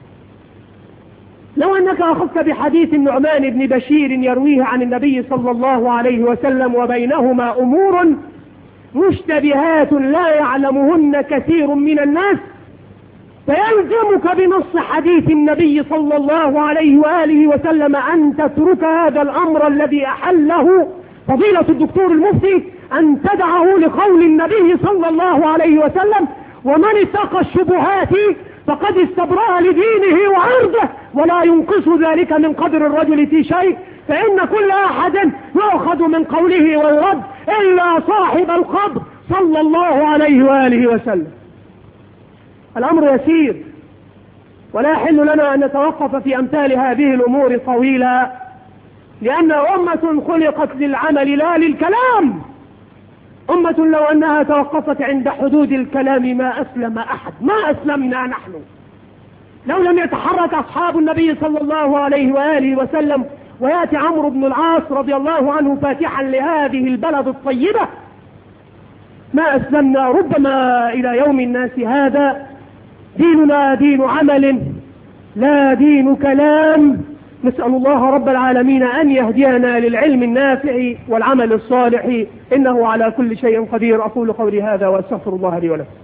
لو أنك أخذت بحديث النعمان بن بشير يرويه عن النبي صلى الله عليه وسلم وبينهما أمور مشتبهات لا يعلمهن كثير من الناس، فيلزمك بنص حديث النبي صلى الله عليه وآله وسلم أن تترك هذا الأمر الذي أحله فضيلة الدكتور المفتي، أن تدعه لقول النبي صلى الله عليه وسلم: ومن اتقى الشبهات فقد استبرأ لدينه وعرضه، ولا ينقص ذلك من قدر الرجل في شيء، فإن كل أحد يأخذ من قوله ويرد إلا صاحب القبر صلى الله عليه وآله وسلم. الأمر يسير، ولا يحل لنا أن نتوقف في أمثال هذه الأمور طويلا، لأن أمة خلقت للعمل لا للكلام. أمة لو أنها توقفت عند حدود الكلام ما أسلم أحد، ما أسلمنا نحن. لو لم يتحرك أصحاب النبي صلى الله عليه وآله وسلم ويأتي عمرو بن العاص رضي الله عنه فاتحا لهذه البلد الطيبة ما أسلمنا ربما إلى يوم الناس هذا. ديننا دين عمل لا دين كلام. نسأل الله رب العالمين أن يهدينا للعلم النافع والعمل الصالح، إنه على كل شيء قدير. أقول قولي هذا وأستغفر الله لي ولكم.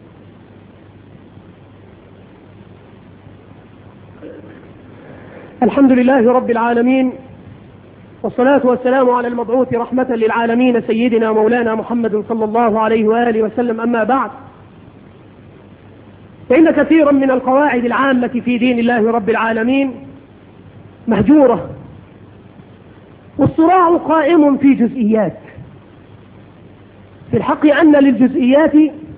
الحمد لله رب العالمين، والصلاة والسلام على المبعوث رحمة للعالمين سيدنا مولانا محمد صلى الله عليه وآله وسلم. أما بعد، فإن كثيرا من القواعد العامة في دين الله رب العالمين مهجورة، والصراع قائم في جزئيات. في الحق أن للجزئيات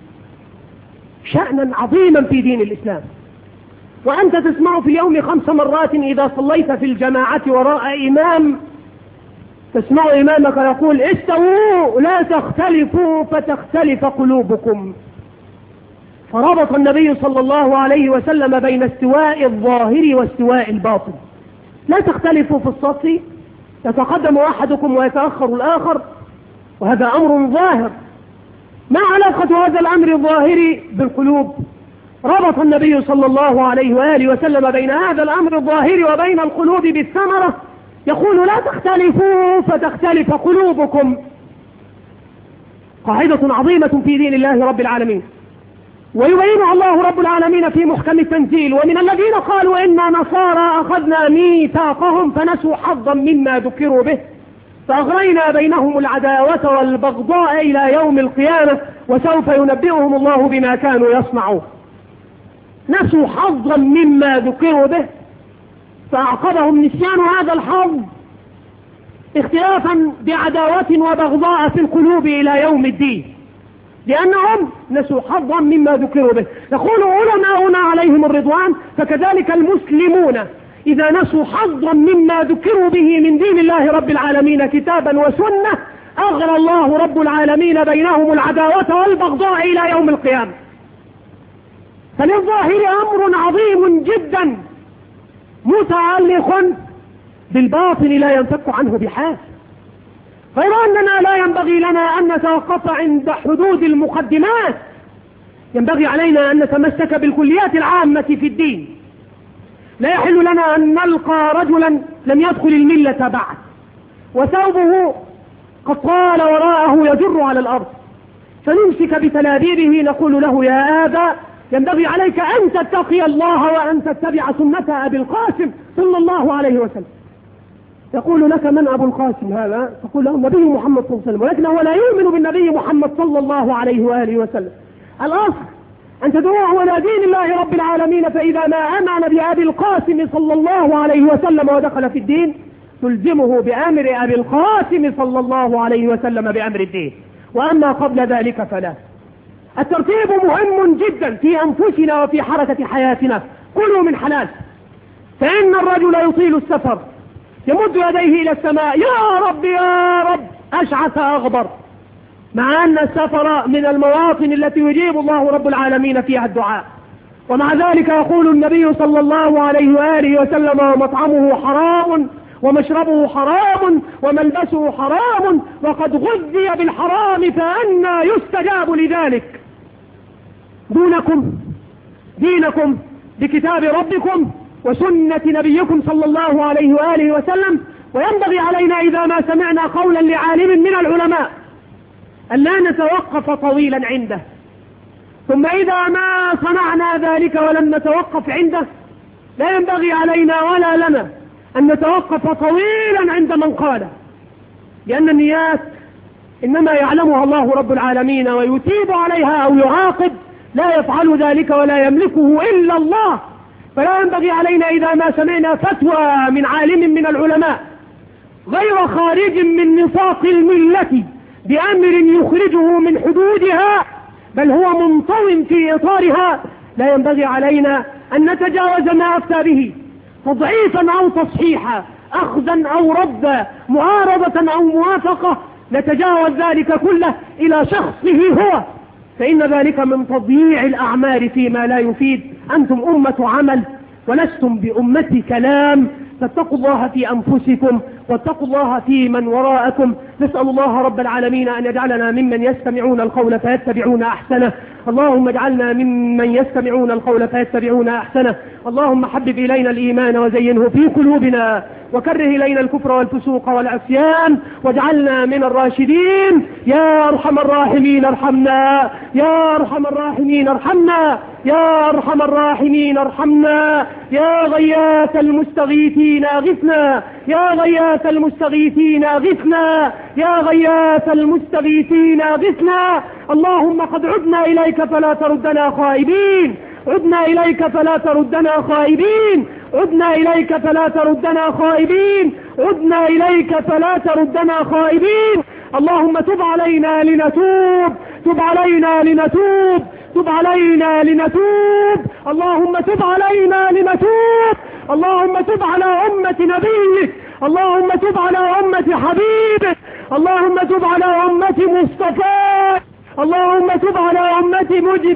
شأنا عظيما في دين الإسلام، وأنت تسمع في اليوم 5 مرات إذا صليت في الجماعة وراء إمام، تسمع إمامك يقول: استووا لا تختلفوا فتختلف قلوبكم. فربط النبي صلى الله عليه وسلم بين استواء الظاهر واستواء الباطن. لا تختلفوا في الصف، يتقدم أحدكم ويتأخر الآخر، وهذا أمر ظاهر. ما علاقة هذا الأمر الظاهر بالقلوب؟ ربط النبي صلى الله عليه وآله وسلم بين هذا الأمر الظاهر وبين القلوب بالثمرة، يقول: لا تختلفوا فتختلف قلوبكم. قاعدة عظيمة في دين الله رب العالمين، ويبينها الله رب العالمين في محكم التنزيل: ومن الذين قالوا إنا نصارى أخذنا ميثاقهم فنسوا حظا مما ذكروا به فأغرينا بينهم العداوة والبغضاء إلى يوم القيامة وسوف ينبئهم الله بما كانوا يصنعون. نسوا حظا مما ذكروا به فأعقبهم نسيان هذا الحظ اختلافا بعداوة وبغضاء في القلوب إلى يوم الدين، لأنهم نسوا حظا مما ذكروا به. يقول علماؤنا عليهم الرضوان: فكذلك المسلمون إذا نسوا حظا مما ذكروا به من دين الله رب العالمين كتابا وسنة أغرى الله رب العالمين بينهم العداوة والبغضاء إلى يوم القيامة. فللظاهر أمر عظيم جدا متعلق بالباطن لا ينفك عنه بحال، غير أننا لا ينبغي لنا أن نتوقف عند حدود المقدمات. ينبغي علينا أن نتمسك بالكليات العامة في الدين. لا يحل لنا أن نلقى رجلا لم يدخل الملة بعد وثوبه قد طال وراءه يجر على الأرض، فنمسك بتلابيبه نقول له: يا آبا، ينبغي عليك أن تتقي الله وأن تتبع سنة أبي القاسم صلى الله عليه وسلم. يقول لك: من أبو القاسم هذا؟ تقول له: النبي محمد صلى الله عليه وسلم، ولكنه لا يؤمن بالنبي محمد صلى الله عليه وآله وسلم. الأصل أن تدعوه إلى دين الله رب العالمين، فإذا ما آمن بأبي القاسم صلى الله عليه وسلم ودخل في الدين تلزمه بأمر أبي القاسم صلى الله عليه وسلم بأمر الدين، وأما قبل ذلك فلا. الترتيب مهم جدا في أنفسنا وفي حركة حياتنا. كلوا من حلال، فإن الرجل يطيل السفر يمد يديه إلى السماء: يا رب يا رب، أشعث أغبر، مع أن السفر من المواطن التي يجيب الله رب العالمين فيها الدعاء. ومع ذلك يقول النبي صلى الله عليه وآله وسلم: ومطعمه حرام ومشربه حرام وملبسه حرام وقد غذي بالحرام فأنى يستجاب لذلك. دينكم بكتاب ربكم وسنة نبيكم صلى الله عليه وآله وسلم. وينبغي علينا إذا ما سمعنا قولا لعالم من العلماء أن لا نتوقف طويلا عنده، ثم إذا ما صنعنا ذلك ولم نتوقف عنده لا ينبغي علينا ولا لنا أن نتوقف طويلا عند من قاله، لأن النيات إنما يعلمها الله رب العالمين ويثيب عليها أو يعاقب، لا يفعل ذلك ولا يملكه إلا الله. فلا ينبغي علينا إذا ما سمعنا فتوى من عالم من العلماء غير خارج من نطاق الملة بأمر يخرجه من حدودها بل هو منطوي في إطارها، لا ينبغي علينا أن نتجاوز ما أفتى به تضعيفا أو تصحيحا، أخذا أو ردا، معارضة أو موافقة، نتجاوز ذلك كله إلى شخصه هو، فإن ذلك من تضييع الأعمال فيما لا يفيد. أنتم أمة عمل ولستم بأمة كلام، فاتقوا الله في أنفسكم واتقوا الله في من وراءكم. نسأل الله رب العالمين أن يجعلنا ممن يستمعون القول فيتبعون أحسنه. اللهم اجعلنا ممن يستمعون القول فيتبعون أحسنه. اللهم حبب إلينا الإيمان وزينه في قلوبنا، وكره إلينا الكفر والفسوق والعصيان، واجعلنا من الراشدين. يا أرحم الراحمين ارحمنا، يا أرحم الراحمين ارحمنا، يا أرحم الراحمين ارحمنا، يا غياث المستغيثين اغثنا، يا غياث المستغيثين اغثنا، يا غياث المستغيثين اغثنا. اللهم قد عدنا إليك فلا تردنا خائبين، عدنا إليك فلا تردنا خائبين، عدنا إليك فلا تردنا خائبين، عدنا إليك فلا تردنا خائبين. اللهم تب علينا لنتوب، تب علينا لنتوب، تب علينا لنتوب. اللهم تب علينا لنتوب. اللهم تب على أمة نبيك، اللهم تب على أمة حبيبك، اللهم تب على أمة مصطفى، اللهم تب على أمة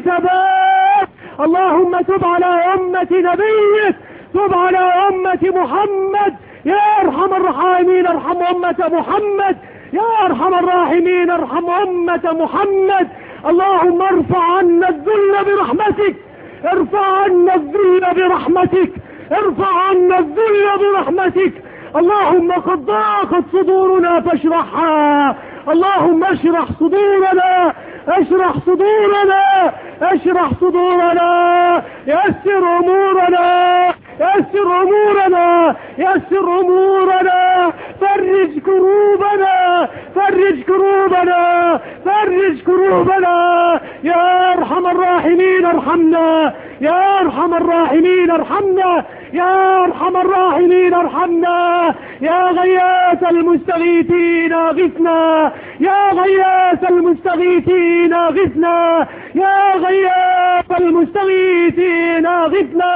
مجتباك، اللهم تب على أمة نبيك، تب على أمة محمد. يا أرحم الراحمين ارحم أمة محمد، يا أرحم الراحمين ارحم أمة محمد. اللهم ارفع عنا الذل برحمتك، ارفع عنا الذل برحمتك، ارفع عنا الذل برحمتك. اللهم قد ضاقت صدورنا فاشرحها، اللهم اشرح صدورنا، اشرح صدورنا، اشرح صدورنا، يسر امورنا، يسر امورنا، يسر امورنا، فرج كروبنا، فرج كروبنا، فرج كروبنا. يا ارحم الراحمين ارحمنا، يا ارحم الراحمين ارحمنا، يا ارحم الراحمين ارحمنا. يا غياث المستغيثين اغثنا، يا غياث المستغيثين اغثنا، يا غياث المستغيثين اغثنا،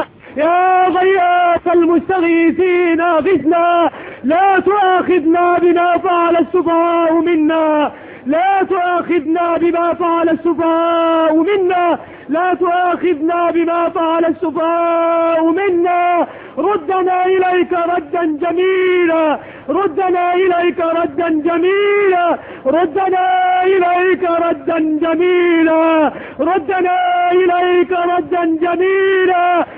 يا غياث المستغيثين اغثنا. لا تؤاخذنا بما فعل السفهاء منا، لا تؤاخذنا بما فعل السفهاء منا، لا تؤاخذنا بما فعل السفهاء منا. ردنا إليك ردا جميلا، ردنا إليك ردا جميلا، ردنا إليك ردا جميلا، ردنا إليك ردا جميلا،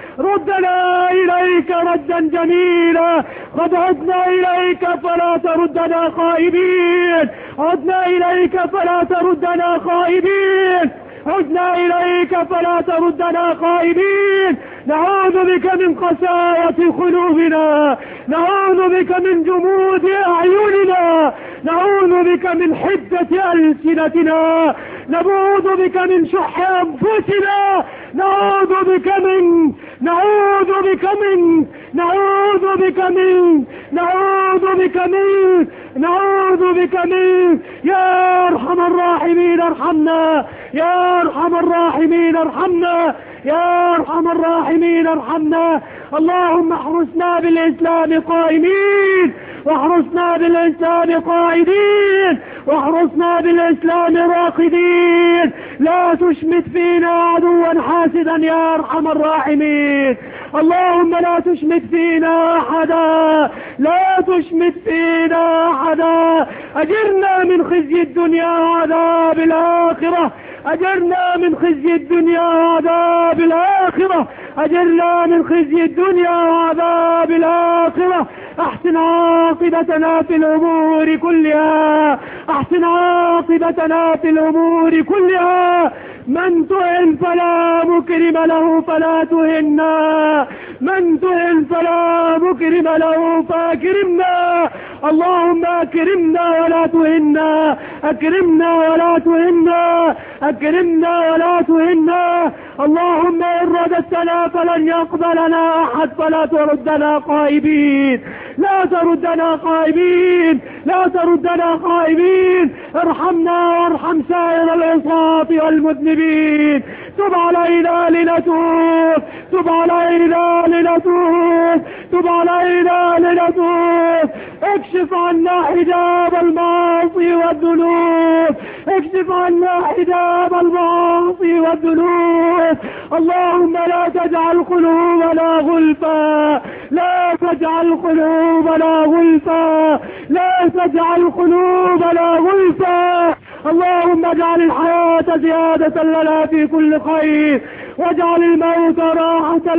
ردنا إليك ردا جميلا. قد عدنا إليك فلا تردنا خائبين، عدنا إليك فلا تردنا خائبين، عدنا إليك فلا تردنا خائبين. نعوذ بك من قساوة قلوبنا، نعوذ بك من جمود أعيننا، نعوذ بك من حدة ألسنتنا، نعوذ بك من شح أنفسنا، نعوذ بك من، نعوذ بك من، نعوذ بك من، نعوذ بك من، نعوذ بك من. يا أرحم الراحمين ارحمنا، يا أرحم الراحمين ارحمنا، يا أرحم الراحمين ارحمنا. اللهم احرسنا بالإسلام قائمين، واحرسنا بالإسلام قائدين، واحرسنا بالإسلام راقدين. لا تشمت فينا عدوا حاسدا يا أرحم الراحمين. اللهم لا تشمت فينا أحدا، لا تشمت فينا أحدا. أجرنا من خزي الدنيا وعذاب الآخرة، أجرنا من خزي الدنيا وعذاب الآخرة، أجرنا من خزي الدنيا وعذاب الآخرة. أحسن عاقبتنا في الأمور كلها، أحسن عاقبتنا في الأمور كلها. من تهن فلا مكرم له فلا تهنا، من تهن فلا مكرم له فأكرمنا. اللهم أكرمنا ولا تهنا، أكرمنا ولا تهنا، أكرمنا ولا تهنا. اللهم إن رددتنا فلن يقبلنا أحد فلا تردنا خائبين، لا تردنا خائبين، لا تردنا خائبين. ارحمنا وارحم سائر العصاة والمذنبين. تب علينا لنتوب، تب علينا لنتوب، تب علينا لنتوب. اكشف عنا حجاب المعاصي والذنوب، اكشف عنا حجاب المعاصي والذنوب. اللهم لا تجعل قلوبنا غلفا، لا تجعل قلوبنا غلفا، لا تجعل قلوبنا غلفا. اللهم اجعل الحياة زيادة لنا في كل خير، واجعل الموت راحة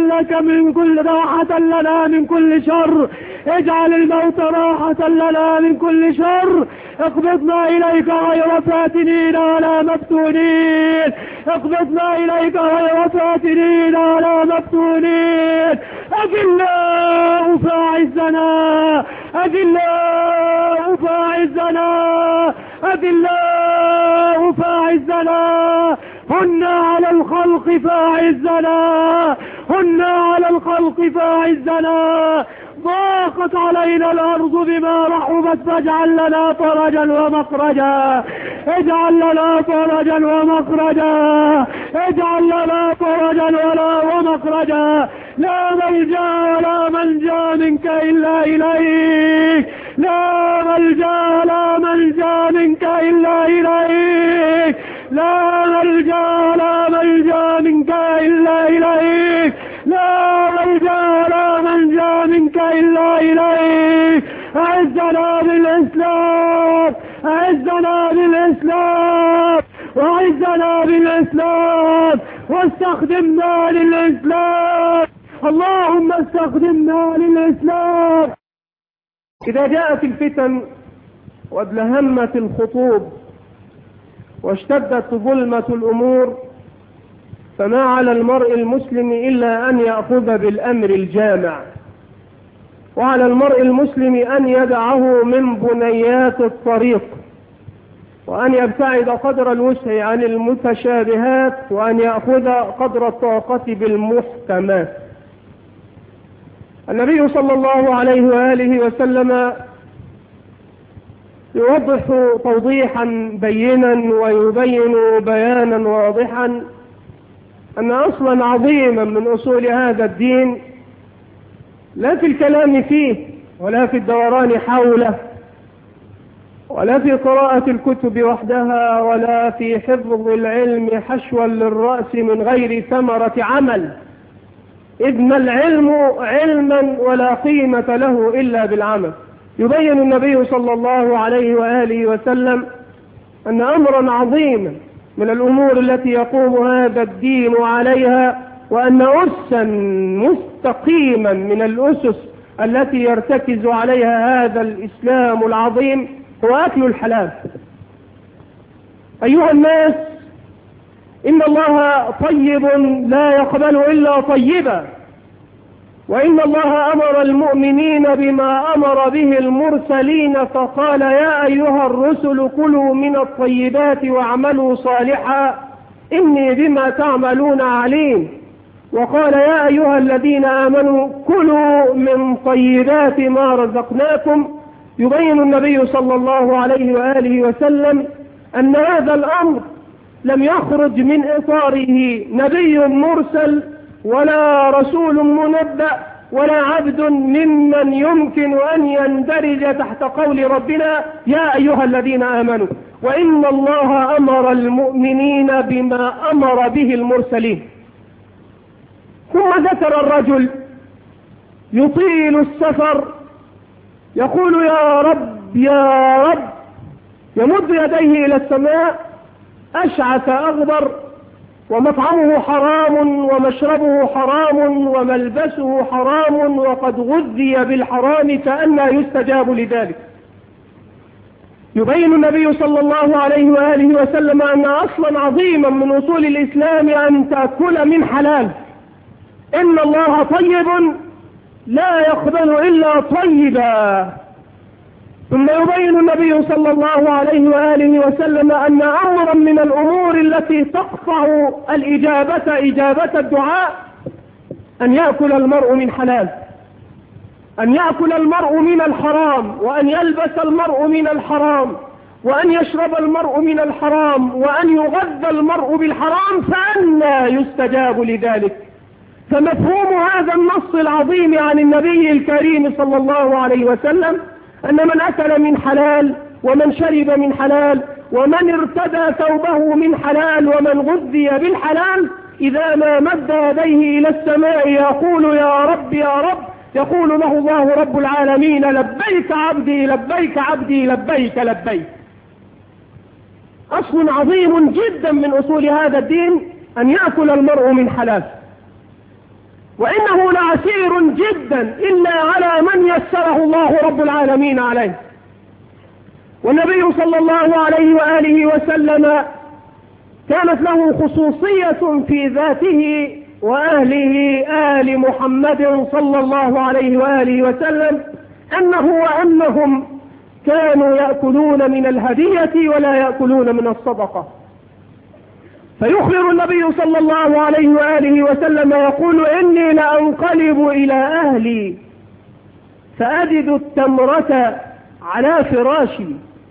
لنا من كل شر. اجعل الموت راحة لنا من كل شر. اقبضنا إليك غير فاتنين ولا مفتونين، اقبضنا إليك غير فاتنين ولا مفتونين. أجلاء فاعزنا، أجلاء فاعزنا، أجلاء فاعزنا. هن على الخلق فاعزنا، هن على الخلق فاعزنا. ضاقت علينا الأرض بما رحبت فاجعل لنا فرجا ومخرجا، اجعل لنا فرجا ومخرجا، اجعل لنا فرجا ومخرجا. لا ملجا ولا منجا منك إلا إليك، لا ملجا لا منجا منك إلا إليك، لا ملجا لا منجا منك إلا إليك، لا ملجا لا منجا منك إلا إليك. أعزنا بالإسلام، أعزنا بالإسلام، وأعزنا بالإسلام، واستخدمنا للإسلام. اللهم استخدمنا للإسلام. إذا جاءت الفتن وازدهمت الخطوب واشتدت ظلمة الأمور، فما على المرء المسلم إلا أن يأخذ بالأمر الجامع، وعلى المرء المسلم أن يدعه من بنيات الطريق، وأن يبتعد قدر الوسع عن المتشابهات، وأن يأخذ قدر الطاقة بالمحكمات. النبي صلى الله عليه وآله وسلم يوضح توضيحا بينا ويبين بيانا واضحا أن أصلا عظيما من أصول هذا الدين، لا في الكلام فيه ولا في الدوران حوله ولا في قراءة الكتب وحدها ولا في حفظ العلم حشوا للرأس من غير ثمرة عمل، إذ ما العلم علما ولا قيمة له إلا بالعمل. يبين النبي صلى الله عليه وآله وسلم أن أمرا عظيما من الأمور التي يقوم هذا الدين عليها، وأن أسا مستقيما من الأسس التي يرتكز عليها هذا الإسلام العظيم هو أكل الحلال. أيها الناس، إن الله طيب لا يقبل إلا طيبا، وإن الله أمر المؤمنين بما أمر به المرسلين، فقال يا أيها الرسل كلوا من الطيبات واعملوا صالحا إني بما تعملون عليم. وقال يا أيها الذين آمنوا كلوا من طيبات ما رزقناكم. يبين النبي صلى الله عليه وآله وسلم أن هذا الأمر لم يخرج من إطاره نبي مرسل ولا رسول منبأ ولا عبد ممن يمكن أن يندرج تحت قول ربنا يا أيها الذين آمنوا، وإن الله أمر المؤمنين بما أمر به المرسلين. ثم ذكر الرجل يطيل السفر يقول يا رب يا رب، يمد يديه إلى السماء أشعث أغبر، ومطعمه حرام ومشربه حرام وملبسه حرام وقد غذي بالحرام، فأنى يستجاب لذلك. يبين النبي صلى الله عليه وآله وسلم أن أصلا عظيما من أصول الإسلام أن تأكل من حلال. إن الله طيب لا يقبل إلا طيبا. ثم يبين النبي صلى الله عليه وآله وسلم أن أمرا من الأمور التي تقطع إجابة الدعاء أن يأكل المرء من حلال، أن يأكل المرء من الحرام، وأن يلبس المرء من الحرام، وأن يشرب المرء من الحرام، وأن يغذى المرء بالحرام، فأنى يستجاب لذلك. فمفهوم هذا النص العظيم عن النبي الكريم صلى الله عليه وسلم أن من أكل من حلال ومن شرب من حلال ومن ارتدى ثوبه من حلال ومن غذي بالحلال إذا ما مد يديه إلى السماء يقول يا رب يا رب، يقول له الله رب العالمين لبيك عبدي لبيك عبدي لبيك لبيك. أصل عظيم جدا من أصول هذا الدين أن يأكل المرء من حلال، وإنه لعسير جدا إلا على من يسره الله رب العالمين عليه. والنبي صلى الله عليه وآله وسلم كانت له خصوصية في ذاته وأهله آل محمد صلى الله عليه وآله وسلم، أنه وأنهم كانوا يأكلون من الهدية ولا يأكلون من الصدقة. فيخبر النبي صلى الله عليه وآله وسلم يقول إني لأنقلب إلى أهلي فأجد التمرة على فراشي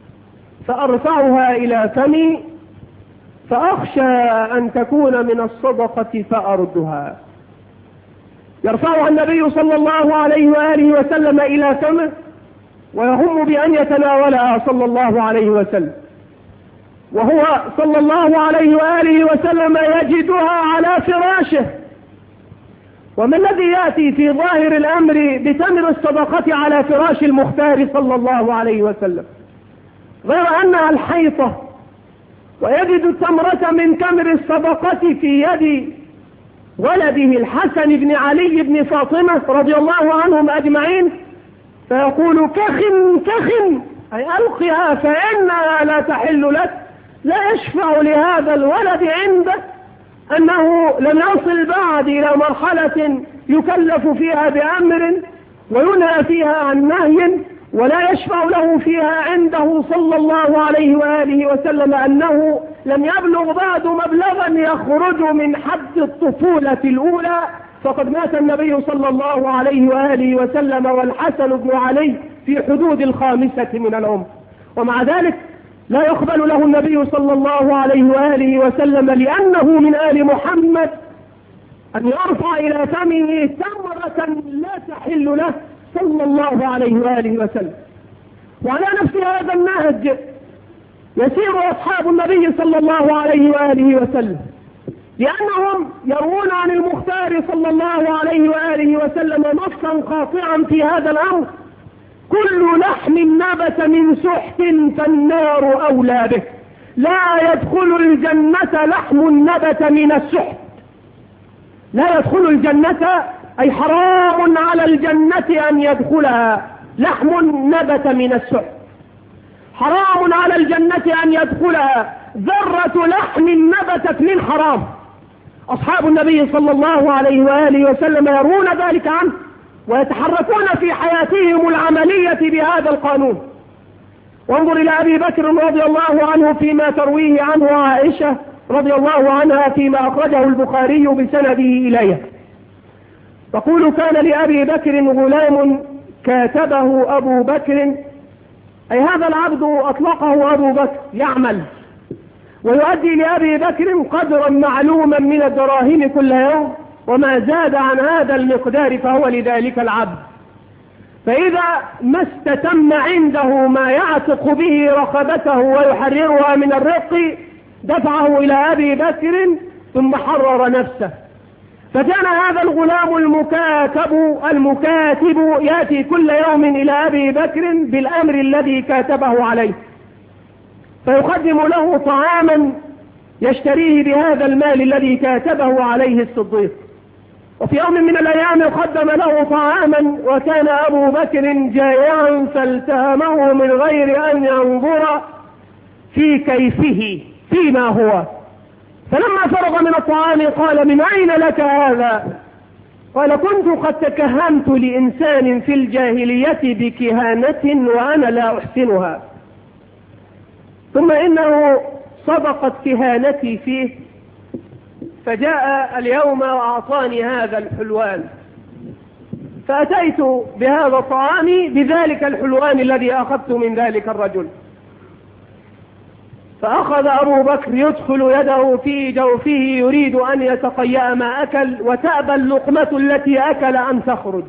فأرفعها إلى فمي فأخشى أن تكون من الصدقة فأردها. يرفعها النبي صلى الله عليه وآله وسلم إلى فمه ويهم بأن يتناولها صلى الله عليه وسلم، وهو صلى الله عليه وآله وسلم يجدها على فراشه. وما الذي يأتي في ظاهر الأمر بتمر الصدقة على فراش المختار صلى الله عليه وسلم غير أنها الحيطة، ويجد التمرة من تمر الصدقة في يد ولده الحسن بن علي بن فاطمة رضي الله عنهم أجمعين، فيقول كخن كخن أي ألقها فإنها لا تحل لك. لا يشفع لهذا الولد عنده أنه لم يصل بعد إلى مرحلة يكلف فيها بأمر وينهى فيها عن نهي، ولا يشفع له فيها عنده صلى الله عليه وآله وسلم أنه لم يبلغ بعد مبلغا يخرج من حد الطفولة الأولى. فقد مات النبي صلى الله عليه وآله وسلم والحسن بن علي في حدود 5 من العمر، ومع ذلك لا يقبل له النبي صلى الله عليه وآله وسلم لأنه من آل محمد أن يرفع إلى فمه تمرة لا تحل له صلى الله عليه وآله وسلم. وعلى نفس هذا النهج يسير أصحاب النبي صلى الله عليه وآله وسلم، لأنهم يروون عن المختار صلى الله عليه وآله وسلم نصا قاطعا في هذا الأمر: كل لحم نبت من سحت فالنار أولى به، لا يدخل الجنة لحم نبت من السحت. لا يدخل الجنة أي حرام على الجنة أن يدخلها لحم نبت من السحت، حرام على الجنة أن يدخلها ذرة لحم نبتت من حرام. أصحاب النبي صلى الله عليه وآله وسلم يرون ذلك عنه ويتحركون في حياتهم العملية بهذا القانون. وانظر إلى أبي بكر رضي الله عنه فيما ترويه عنه عائشة رضي الله عنها فيما أخرجه البخاري بسنده إليه. تقول: كان لأبي بكر غلام كاتبه أبو بكر، أي هذا العبد أطلقه أبو بكر يعمل ويؤدي لأبي بكر قدرا معلوما من الدراهم كل يوم، وما زاد عن هذا المقدار فهو لذلك العبد. فإذا ما استتم عنده ما يعتق به رقبته ويحررها من الرق دفعه إلى أبي بكر ثم حرر نفسه. فكان هذا الغلام المكاتب يأتي كل يوم إلى أبي بكر بالأمر الذي كاتبه عليه، فيقدم له طعاما يشتريه بهذا المال الذي كاتبه عليه الصديق. وفي يوم من الأيام قدم له طعاما وكان أبو بكر جائعا فالتهمه من غير أن ينظر في كيفه فيما هو، فلما فرغ من الطعام قال: من أين لك هذا؟ قال: كنت قد تكهنت لإنسان في الجاهلية بكهانة وأنا لا أحسنها، ثم إنه صدقت كهانتي فيه فجاء اليوم وأعطاني هذا الحلوان، فأتيت بهذا الطعام بذلك الحلوان الذي أخذت من ذلك الرجل. فأخذ أبو بكر يدخل يده في جوفه يريد أن يتقيأ ما أكل، وتأبى اللقمة التي أكل أن تخرج،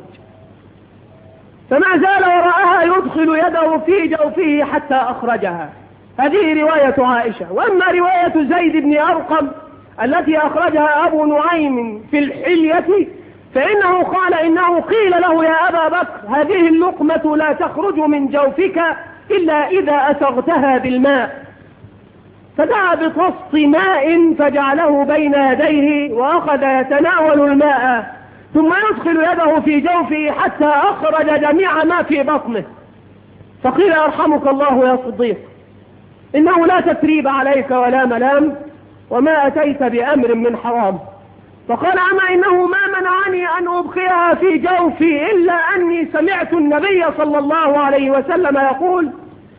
فما زال وراءها يدخل يده في جوفه حتى أخرجها. هذه رواية عائشة. وأما رواية زيد بن أرقم التي أخرجها أبو نعيم في الحلية فإنه قال إنه قيل له يا أبا بكر هذه اللقمة لا تخرج من جوفك إلا إذا أسغتها بالماء، فدعا بطست ماء فجعله بين يديه وأخذ يتناول الماء ثم يدخل يده في جوفه حتى أخرج جميع ما في بطنه، فقيل أرحمك الله يا صديق إنه لا تثريب عليك ولا ملام وما أتيت بأمر من حرام. فقال أما إنه ما منعني أن أبقيها في جوفي إلا أني سمعت النبي صلى الله عليه وسلم يقول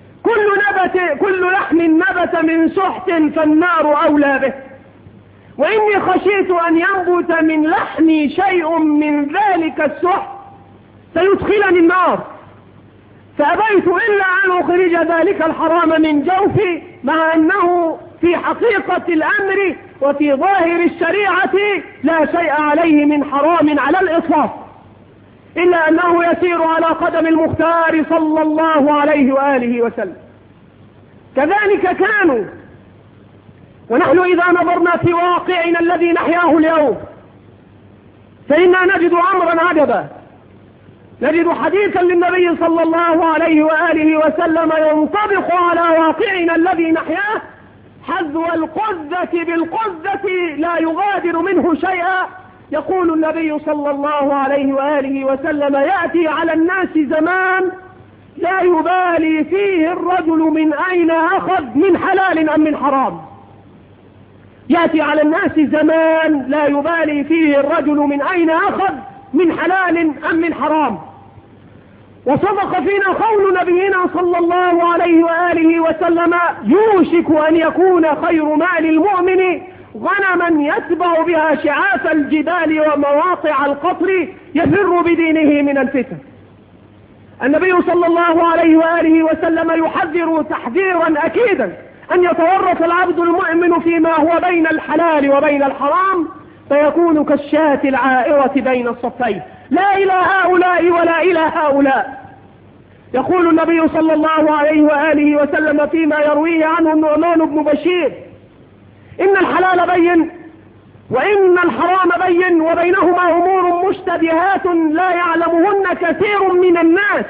كل لحم نبت من سحت فالنار أولى به، وإني خشيت أن ينبت من لحمي شيء من ذلك السحت سيدخلني النار، فأبيت إلا أن أخرج ذلك الحرام من جوفي، مع أنه في حقيقة الأمر وفي ظاهر الشريعة لا شيء عليه من حرام على الإطلاق، إلا أنه يسير على قدم المختار صلى الله عليه وآله وسلم. كذلك كانوا. ونحن إذا نظرنا في واقعنا الذي نحياه اليوم فإنا نجد أمرا عجبا، نجد حديثا للنبي صلى الله عليه وآله وسلم ينطبق على واقعنا الذي نحياه حذو القذة بالقذة لا يغادر منه شيئا. يقول النبي صلى الله عليه وآله وسلم يأتي على الناس زمان لا يبالي فيه الرجل من أين أخذ من حلال أم من حرام. يأتي على الناس زمان لا يبالي فيه الرجل من أين أخذ من حلال أم من حرام. وصدق فينا قول نبينا صلى الله عليه وآله وسلم يوشك أن يكون خير مال المؤمن غنما يتبع بها شعاف الجبال ومواقع القطر يفر بدينه من الفتن. النبي صلى الله عليه وآله وسلم يحذر تحذيرا أكيدا أن يتورط العبد المؤمن فيما هو بين الحلال وبين الحرام فيكون كالشاة العائرة بين الصفين، لا إلى هؤلاء ولا إلى هؤلاء. يقول النبي صلى الله عليه وآله وسلم فيما يرويه عنه النعمان بن بشير إن الحلال بين وإن الحرام بين وبينهما أمور مشتبهات لا يعلمهن كثير من الناس،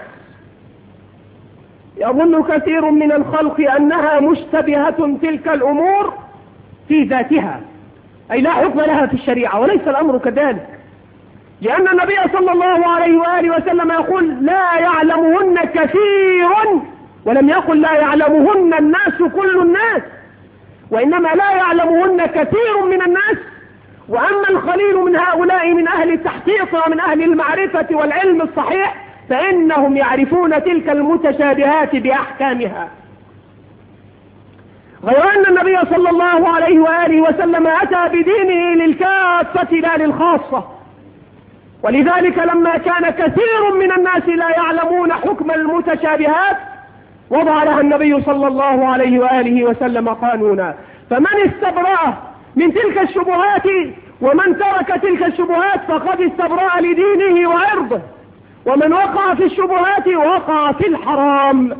يظن كثير من الخلق أنها مشتبهة تلك الأمور في ذاتها، أي لا حكم لها في الشريعة، وليس الأمر كذلك، لأن النبي صلى الله عليه وآله وسلم يقول لا يعلمهن كثير، ولم يقل لا يعلمهن الناس كل الناس، وإنما لا يعلمهن كثير من الناس. وأما القليل من هؤلاء من أهل التحقيق ومن أهل المعرفة والعلم الصحيح فإنهم يعرفون تلك المتشابهات بأحكامها. غير أن النبي صلى الله عليه وآله وسلم أتى بدينه للكافة لا للخاصة، ولذلك لما كان كثير من الناس لا يعلمون حكم المتشابهات وضع لها النبي صلى الله عليه وآله وسلم قانونا، فمن استبرأ من تلك الشبهات ومن ترك تلك الشبهات فقد استبرأ لدينه وعرضه، ومن وقع في الشبهات وقع في الحرام.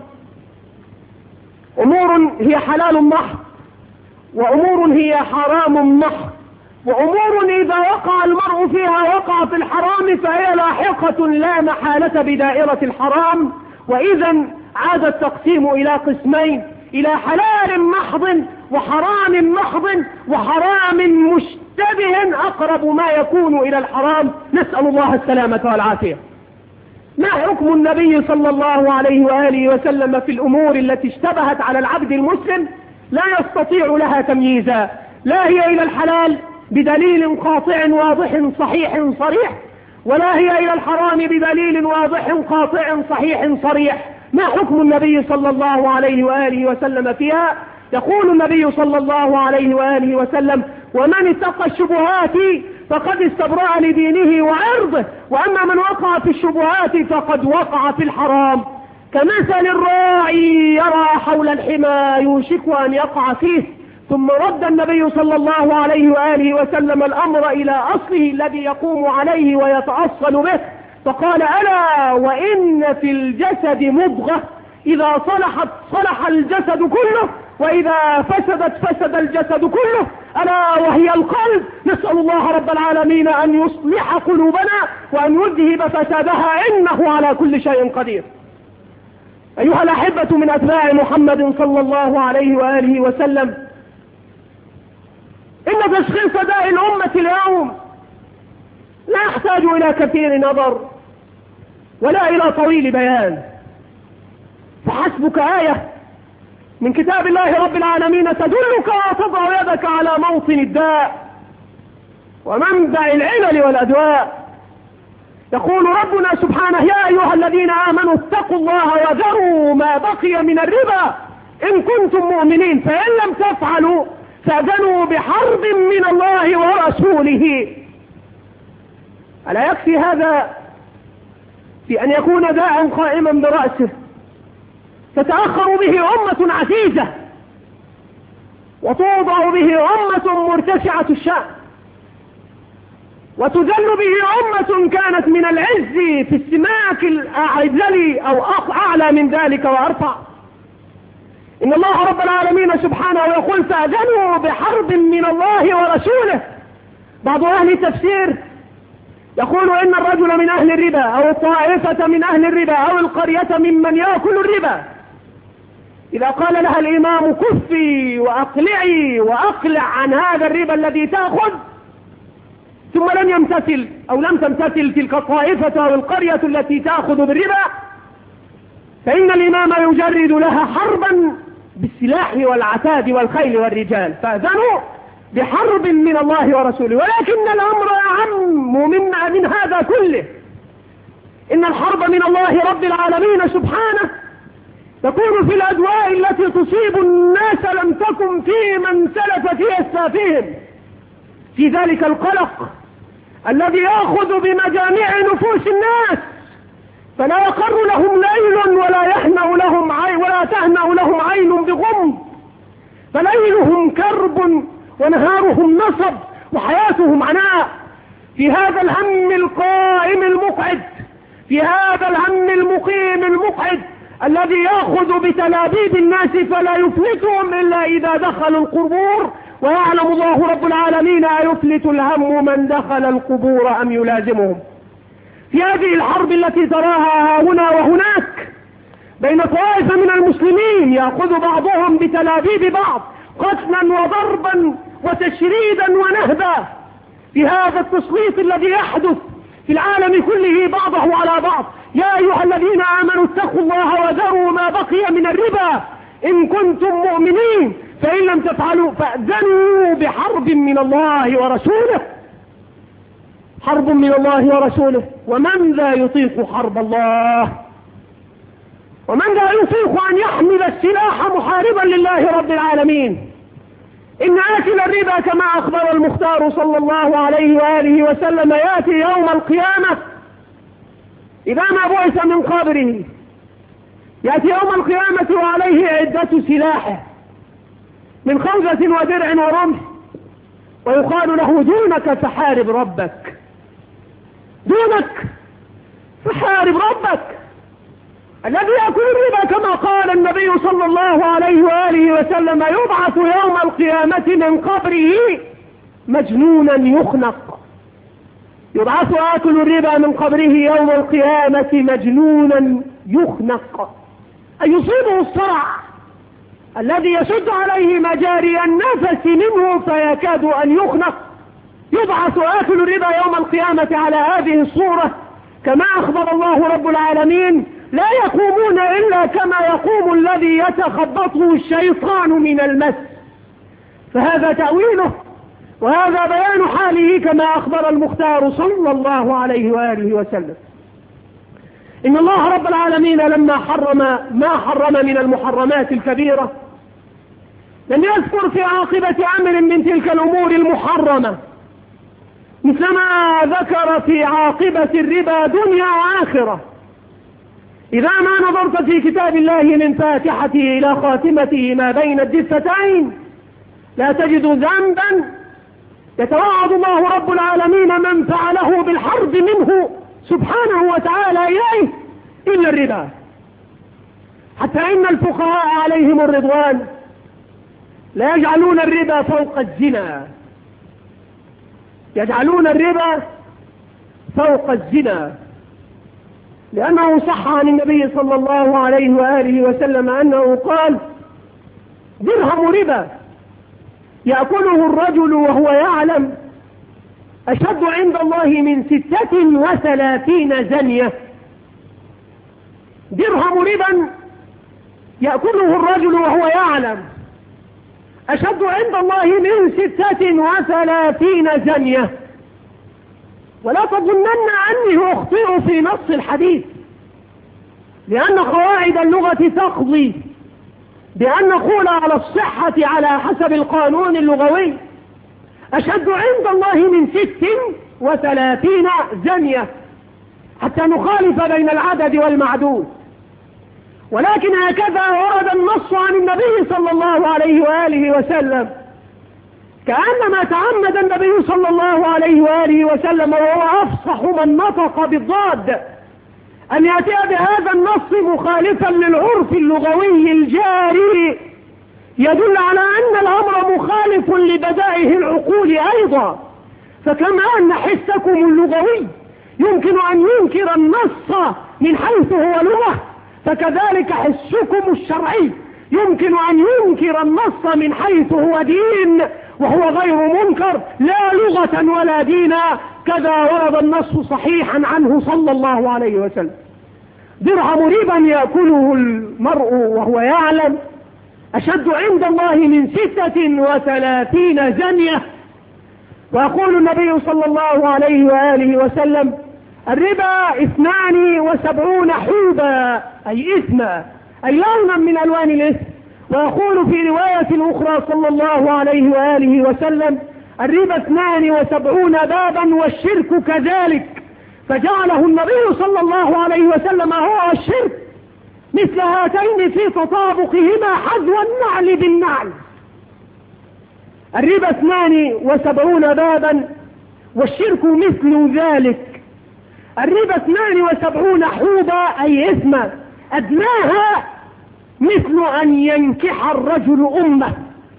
أمور هي حلال محض، وأمور هي حرام محض، وأمور إذا وقع المرء فيها وقع في الحرام فهي لاحقة لا محالة بدائرة الحرام. وإذا عاد التقسيم إلى قسمين، إلى حلال محض وحرام محض، وحرام مشتبه أقرب ما يكون إلى الحرام، نسأل الله السلامة والعافية. ما حكم النبي صلى الله عليه وآله وسلم في الأمور التي اشتبهت على العبد المسلم لا يستطيع لها تمييزا، لا هي إلى الحلال بدليل قاطع واضح صحيح صريح، ولا هي إلى الحرام بدليل واضح قاطع صحيح صريح. ما حكم النبي صلى الله عليه وآله وسلم فيها؟ يقول النبي صلى الله عليه وآله وسلم ومن اتقى الشبهات فقد استبرأ لدينه وعرضه، وأما من وقع في الشبهات فقد وقع في الحرام. كمثل الراعي يرى حول الحمى يوشك أن يقع فيه، ثم رد النبي صلى الله عليه وآله وسلم الأمر إلى أصله الذي يقوم عليه ويتأصل به، فقال ألا وإن في الجسد مضغة إذا صلحت صلح الجسد كله، وإذا فسدت فسد الجسد كله، ألا وهي القلب. نسأل الله رب العالمين أن يصلح قلوبنا وأن يذهب فسادها، إنه على كل شيء قدير. أيها الأحبة من أتباع محمد صلى الله عليه وآله وسلم، إن تشخيص داء الأمة اليوم لا يحتاج إلى كثير نظر ولا إلى طويل بيان، فحسبك آية من كتاب الله رب العالمين تدلك وتضع يدك على موطن الداء ومنبع العلل والأدواء. يقول ربنا سبحانه: يا أيها الذين آمنوا اتقوا الله وذروا ما بقي من الربا إن كنتم مؤمنين، فإن لم تفعلوا فأذنوا بحرب من الله ورسوله. ألا يكفي هذا في أن يكون داء قائما برأسه تتأخر به أمة عزيزة وتوضع به أمة مرتفعة الشأن وتذل به أمة كانت من العز في السماك الأعزل أو أعلى من ذلك وأرفع. إن الله رب العالمين سبحانه يقول: فأذنوا بحرب من الله ورسوله. بعض أهل التفسير يقول إن الرجل من أهل الربا أو الطائفة من أهل الربا أو القرية ممن يأكل الربا، إذا قال لها الإمام: كفي وأقلعي وأقلع عن هذا الربا الذي تأخذ، ثم لم يمتثل أو لم تمتثل تلك الطائفة أو القرية التي تأخذ بالربا، فإن الإمام يجرد لها حربا بالسلاح والعتاد والخيل والرجال. فأذنوا بحرب من الله ورسوله. ولكن الأمر أعم من هذا كله. إن الحرب من الله رب العالمين سبحانه تكون في الأدواء التي تصيب الناس لم تكن في من سلف في أسلافهم، في ذلك القلق الذي يأخذ بمجاميع نفوس الناس، فلا يقر لهم ليل ولا تهنأ لهم عين بغم، فليلهم كرب ونهارهم نصب وحياتهم عناء. في هذا الهم القائم المقعد، في هذا الهم المقيم المقعد الذي يأخذ بتلابيب الناس فلا يفلتهم إلا إذا دخلوا القبور، ويعلم الله رب العالمين أيفلت الهم من دخل القبور أم يلازمهم. في هذه الحرب التي تراها هنا وهناك بين طوائف من المسلمين يأخذ بعضهم بتلابيب بعض قتلا وضربا وتشريدا ونهبا، في هذا التسليط الذي يحدث في العالم كله بعضه على بعض: يا أيها الذين آمنوا اتقوا الله وذروا ما بقي من الربا إن كنتم مؤمنين، فإن لم تفعلوا فأذنوا بحرب من الله ورسوله. حرب من الله ورسوله، ومن ذا يطيق حرب الله؟ ومن ذا يطيق أن يحمل السلاح محاربا لله رب العالمين؟ إن آكل الربا كما أخبر المختار صلى الله عليه وآله وسلم يأتي يوم القيامة إذا ما بعث من قبره، يأتي يوم القيامة وعليه عدة سلاحه من خوذة ودرع ورمح، ويقال له: دونك فحارب ربك، دونك فحارب ربك. الذي يأكل الربا كما قال النبي صلى الله عليه وآله وسلم يبعث يوم القيامة من قبره مجنونا يخنق. يبعث آكل الربا من قبره يوم القيامة مجنونا يخنق، أي يصيبه الصرع الذي يشد عليه مجاري النفس منه فيكاد أن يخنق. يبعث آكل الربا يوم القيامة على هذه الصورة كما أخبر الله رب العالمين: لا يقومون إلا كما يقوم الذي يتخبطه الشيطان من المس. فهذا تأويله وهذا بيان حاله كما أخبر المختار صلى الله عليه وآله وسلم. إن الله رب العالمين لما حرم ما حرم من المحرمات الكبيرة لم يذكر في عاقبة أمر من تلك الأمور المحرمة مثلما ذكر في عاقبة الربا دنيا وآخرة. إذا ما نظرت في كتاب الله من فاتحته إلى خاتمته ما بين الدفتين لا تجد ذنبا يتوعد الله رب العالمين من فعله بالحرب منه سبحانه وتعالى إليه إلا الربا. حتى إن الفقهاء عليهم الرضوان لا يجعلون الربا فوق الزنا، يجعلون الربا فوق الزنا، لأنه صح عن النبي صلى الله عليه وآله وسلم أنه قال: درهم ربا يأكله الرجل وهو يعلم أشد عند الله من 36 زنية. درهم ربا يأكله الرجل وهو يعلم أشد عند الله من 36 زنية. ولا تظنن أني أخطئ في نص الحديث، لأن قواعد اللغة تقضي بأن نقول على الصحة على حسب القانون اللغوي أشد عند الله من 36 زنية، حتى نخالف بين العدد والمعدود. ولكن هكذا ورد النص عن النبي صلى الله عليه وآله وسلم، كأنما تعمد النبي صلى الله عليه وآله وسلم وهو أفصح من نطق بالضاد أن يأتي بهذا النص مخالفا للعرف اللغوي الجاري، يدل على أن الأمر مخالف لبدائه العقول أيضا. فكما أن حسكم اللغوي يمكن أن ينكر النص من حيث هو لغة، فكذلك حسكم الشرعي يمكن أن ينكر النص من حيث هو دين، وهو غير منكر لا لغة ولا دينا. كذا ورد النص صحيحا عنه صلى الله عليه وسلم: درهم ربا يأكله المرء وهو يعلم أشد عند الله من 36 زنية. ويقول النبي صلى الله عليه وآله وسلم: الربا 72 حوبا، أي إثما، أي لونا من ألوان الإثم. ويقول في رواية أخرى صلى الله عليه وآله وسلم: الربا 72 بابا والشرك كذلك. فجعله النبي صلى الله عليه وسلم هو الشرك مثل هاتين في تطابقهما حذو النعل بالنعل. الربا 72 بابا والشرك مثل ذلك. الربا 72 حوبا أي إثما، أدناها مثل أن ينكح الرجل أمه.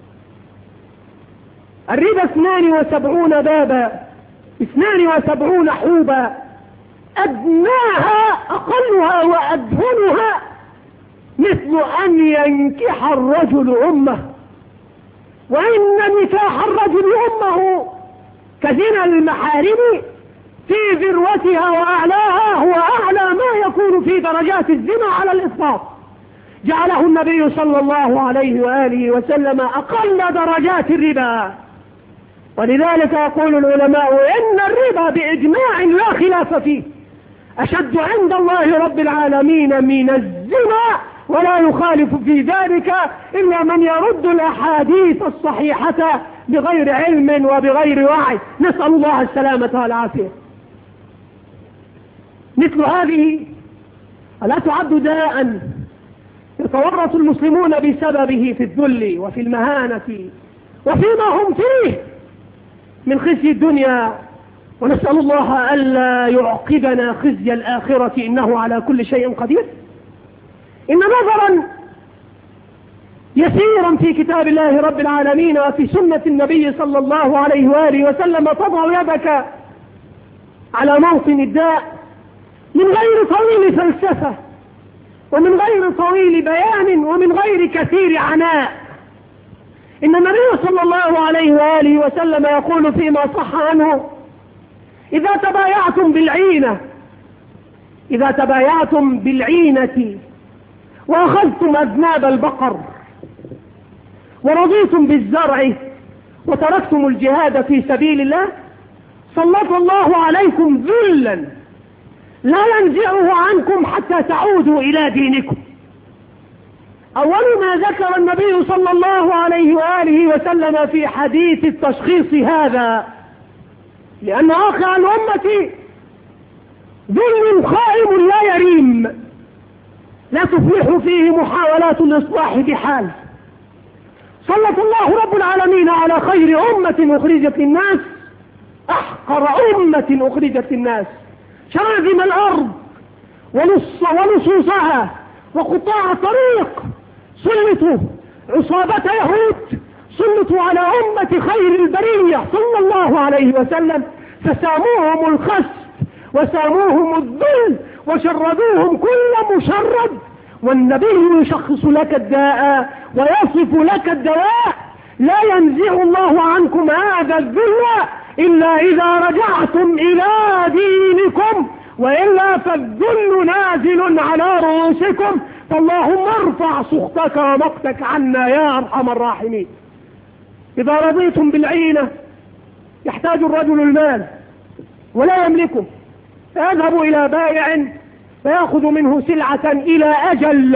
الربا 72 بابا 72 حوبا، أدناها أقلها وأدهنها مثل أن ينكح الرجل أمه. وإن نكاح الرجل أمه كزنا المحارم في ذروتها وأعلاها، هو أعلى ما يكون في درجات الزنا على الإطلاق. جعله النبي صلى الله عليه وآله وسلم أقل درجات الربا. ولذلك يقول العلماء إن الربا بإجماع لا خلاف فيه أشد عند الله رب العالمين من الزنا، ولا يخالف في ذلك إلا من يرد الأحاديث الصحيحة بغير علم وبغير وعي، نسأل الله السلامة والعافية. مثل هذه ألا تعد داء يتورط المسلمون بسببه في الذل وفي المهانة وفيما هم فيه من خزي الدنيا، ونسأل الله ألا يعقبنا خزي الآخرة إنه على كل شيء قدير. إن نظرا يسيرا في كتاب الله رب العالمين وفي سنة النبي صلى الله عليه وآله وسلم تضع يدك على موطن الداء من غير طويل فلسفة ومن غير طويل بيان ومن غير كثير عناء. إن النبي صلى الله عليه وآله وسلم يقول فيما صح عنه: إذا تبايعتم بالعينة وأخذتم أذناب البقر ورضيتم بالزرع وتركتم الجهاد في سبيل الله، سلط الله عليكم ذلا لا ينزعه عنكم حتى تعودوا إلى دينكم. أول ما ذكر النبي صلى الله عليه وآله وسلم في حديث التشخيص هذا، لأن واقع الأمة ذل قائم لا يريم، لا تفلح فيه محاولات الإصلاح بحال. سلط الله رب العالمين على خير أمة أخرجت للناس أحقر أمة أخرجت للناس، شراذم الأرض ولصوصها وقطاع الطريق، سلطوا عصابة يهود، سلطوا على أمة خير البرية صلى الله عليه وسلم فساموهم الخس وساموهم الذل وشردوهم كل مشرد، والنبي يشخص لك الداء ويصف لك الدواء. لا ينزع الله عنكم هذا الذل إلا إذا رجعتم إلى دينكم، وإلا فالذل نازل على رؤوسكم، فاللهم ارفع سخطك ومقتك عنا يا أرحم الراحمين. إذا رضيتم بالعينة يحتاج الرجل المال ولا يملكه، فيذهب إلى بائع فيأخذ منه سلعة إلى أجل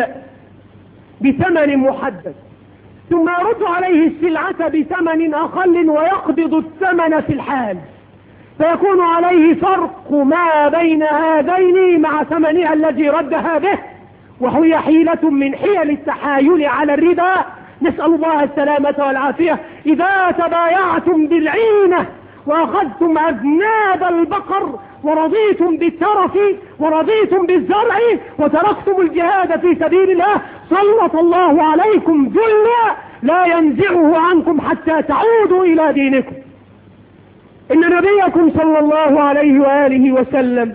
بثمن محدد، ثم يرد عليه السلعة بثمن أقل ويقبض الثمن في الحال، فيكون عليه فرق ما بين هذين مع ثمنها الذي ردها به، وهي حيلة من حيل التحايل على الربا، نسأل الله السلامة والعافية. إذا تبايعتم بالعينة وأخذتم أذناب البقر ورضيتم بالترف ورضيتم بالزرع وتركتم الجهاد في سبيل الله، سلط الله عليكم ذلا لا ينزعه عنكم حتى تعودوا إلى دينكم. إن نبيكم صلى الله عليه وآله وسلم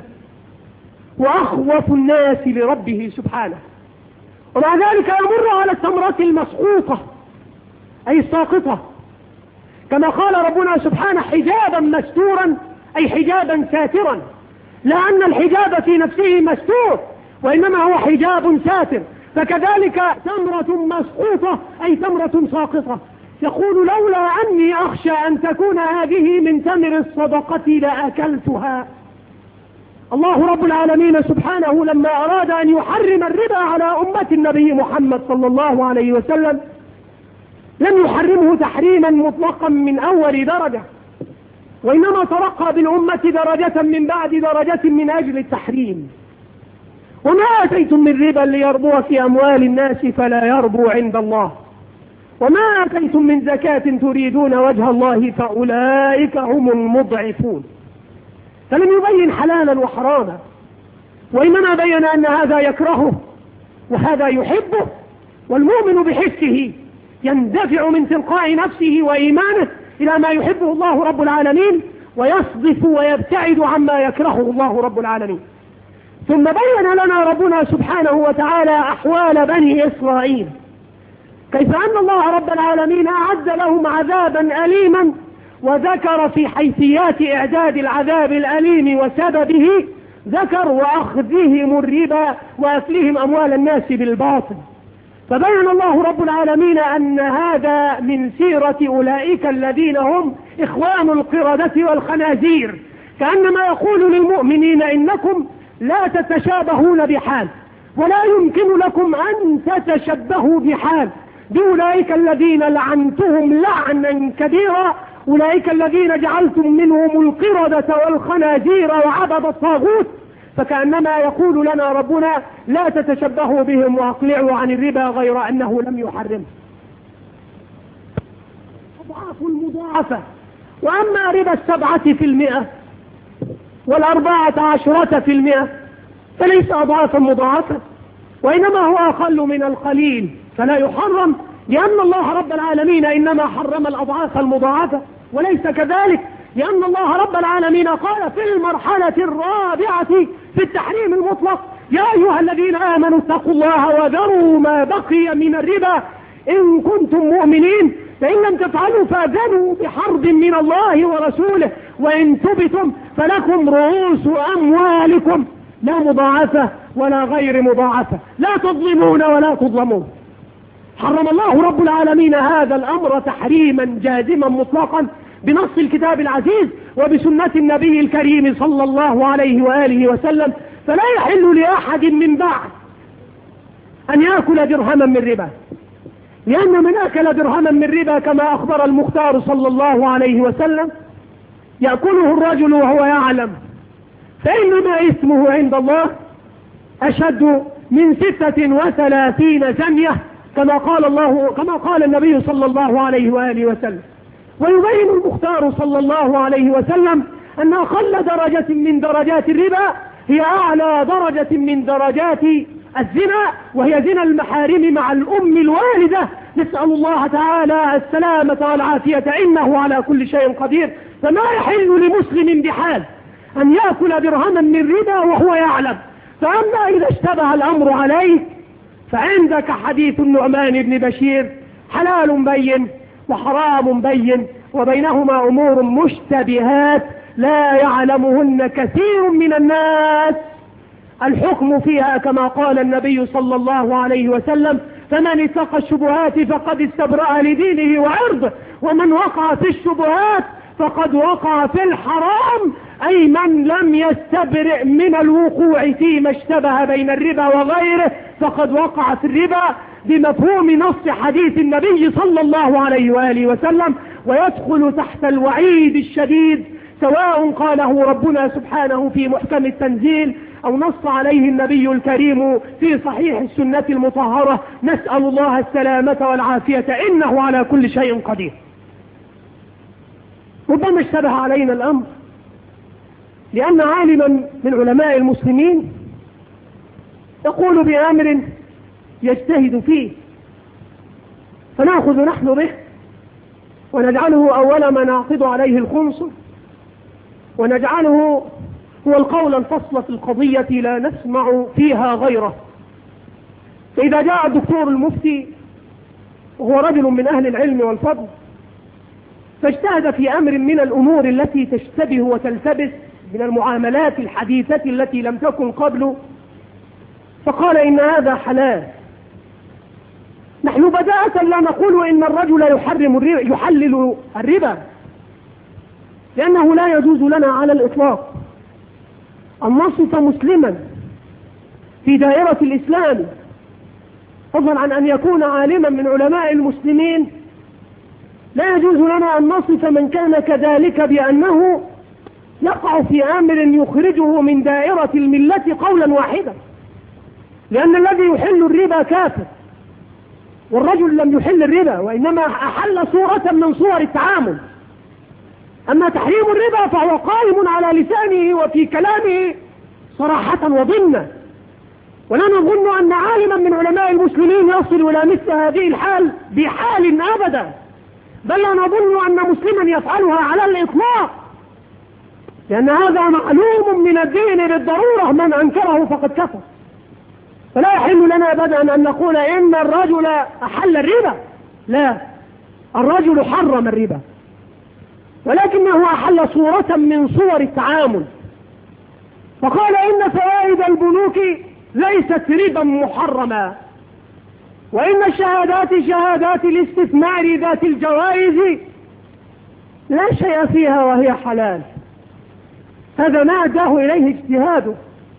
وأخوف الناس لربه سبحانه، ومع ذلك يمر على التمرة المسقوطة أي الساقطة، كما قال ربنا سبحانه حجابا مستورا أي حجابا ساترا، لا أن الحجاب في نفسه مستور وإنما هو حجاب ساتر، فكذلك تمرة مسقوطة أي تمرة ساقطة. يقول لولا أني أخشى أن تكون هذه من تمر الصدقة لأكلتها. الله رب العالمين سبحانه لما أراد أن يحرم الربا على أمة النبي محمد صلى الله عليه وسلم لم يحرمه تحريما مطلقا من أول درجة، وإنما ترقى بالأمة درجة من بعد درجة من أجل التحريم. وما آتيتم من ربا ليربو في أموال الناس فلا يربو عند الله، وما آتيتم من زكاة تريدون وجه الله فأولئك هم المضعفون. فلم يبين حلالا وحراما، وإنما بين أن هذا يكرهه وهذا يحبه، والمؤمن بحسه يندفع من تلقاء نفسه وإيمانه إلى ما يحبه الله رب العالمين، ويصدف ويبتعد عما يكرهه الله رب العالمين. ثم بين لنا ربنا سبحانه وتعالى أحوال بني إسرائيل، كيف أن الله رب العالمين أعد لهم عذابا أليما، وذكر في حيثيات إعداد العذاب الأليم وسببه ذكر وأخذهم الربا وأكلهم أموال الناس بالباطل. فبين الله رب العالمين أن هذا من سيرة أولئك الذين هم إخوان القردة والخنازير، كأنما يقول للمؤمنين إنكم لا تتشابهون بحال، ولا يمكن لكم أن تتشبهوا بحال بأولئك الذين لعنتهم لعنا كبيرا، أولئك الذين جعلتم منهم القردة والخنازير وعبد الطاغوت. فكأنما يقول لنا ربنا لا تتشبهوا بهم وأقلعوا عن الربا غير أنه لم يحرم. أضعاف المضاعفة، وأما ربا 7% وال14% فليس أضعافا مضاعفة، وإنما هو أقل من القليل فلا يحرم، لأن الله رب العالمين إنما حرم الأضعاف المضاعفة، وليس كذلك لأن الله رب العالمين قال في المرحلة الرابعة في التحريم المطلق يا أيها الذين آمنوا اتقوا الله وذروا ما بقي من الربا إن كنتم مؤمنين، فإن لم تفعلوا فأذنوا بحرب من الله ورسوله، وإن تبتم فلكم رؤوس أموالكم لا مضاعفة ولا غير مضاعفة، لا تظلمون ولا تظلمون. حرم الله رب العالمين هذا الأمر تحريما جازما مطلقا بنص الكتاب العزيز وبسنة النبي الكريم صلى الله عليه وآله وسلم، فلا يحل لأحد من بعد أن يأكل درهما من ربا، لأن من أكل درهما من ربا كما أخبر المختار صلى الله عليه وسلم يأكله الرجل وهو يعلم، فإنما اسمه عند الله أشد من 36 زنية كما قال النبي صلى الله عليه وآله وسلم. ويبين المختار صلى الله عليه وسلم أن أقل درجة من درجات الربا هي أعلى درجة من درجات الزنا، وهي زنا المحارم مع الأم الوالدة نسأل الله تعالى السلامة والعافية إنه على كل شيء قدير. فما يحل لمسلم بحال أن يأكل درهما من ربا وهو يعلم. فأما إذا اشتبه الأمر عليك فعندك حديث النعمان بن بشير: حلال بين وحرام بين وبينهما أمور مشتبهات لا يعلمهن كثير من الناس، الحكم فيها كما قال النبي صلى الله عليه وسلم: فمن اتقى الشبهات فقد استبرأ لدينه وعرضه، ومن وقع في الشبهات فقد وقع في الحرام، أي من لم يستبرئ من الوقوع فيما اشتبه بين الربا وغيره فقد وقع في الربا بمفهوم نص حديث النبي صلى الله عليه وآله وسلم، ويدخل تحت الوعيد الشديد سواء قاله ربنا سبحانه في محكم التنزيل أو نص عليه النبي الكريم في صحيح السنة المطهرة. نسأل الله السلامة والعافية إنه على كل شيء قدير. ربما اشتبه علينا الأمر لأن عالما من علماء المسلمين يقول بأمر يجتهد فيه، فنأخذ نحن به ونجعله أول ما نعقد عليه الخمس، ونجعله هو القول الفصل في القضية لا نسمع فيها غيره. فإذا جاء الدكتور المفتي وهو رجل من أهل العلم والفضل فاجتهد في أمر من الأمور التي تشتبه وتلتبس من المعاملات الحديثة التي لم تكن قبل، فقال إن هذا حلال. نحن بداية لا نقول إن الرجل يحلل الربا، لأنه لا يجوز لنا على الإطلاق أن نصف مسلما في دائرة الإسلام فضلا عن أن يكون عالما من علماء المسلمين، لا يجوز لنا أن نصف من كان كذلك بأنه يقع في أمر يخرجه من دائرة الملة قولا واحدا، لأن الذي يحل الربا كافر، والرجل لم يحل الربا وإنما أحل صورة من صور التعامل. أما تحريم الربا فهو قائم على لسانه وفي كلامه صراحة وضمنا، ولا نظن أن عالما من علماء المسلمين يصل إلى مثل هذه الحال بحال أبدا، بل لا نظن أن مسلما يفعلها على الإطلاق، لأن هذا معلوم من الدين بالضرورة، من أنكره فقد كفر. فلا يحل لنا أبدا أن نقول إن الرجل أحل الربا، لا، الرجل حرم الربا ولكنه أحل صورة من صور التعامل، فقال إن فوائد البنوك ليست ربا محرما، وإن الشهادات شهادات الاستثمار ذات الجوائز لا شيء فيها وهي حلال. هذا ما أداه إليه اجتهاده.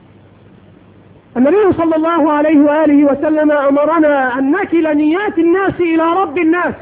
النبي صلى الله عليه وآله وسلم أمرنا أن نكل نيات الناس إلى رب الناس،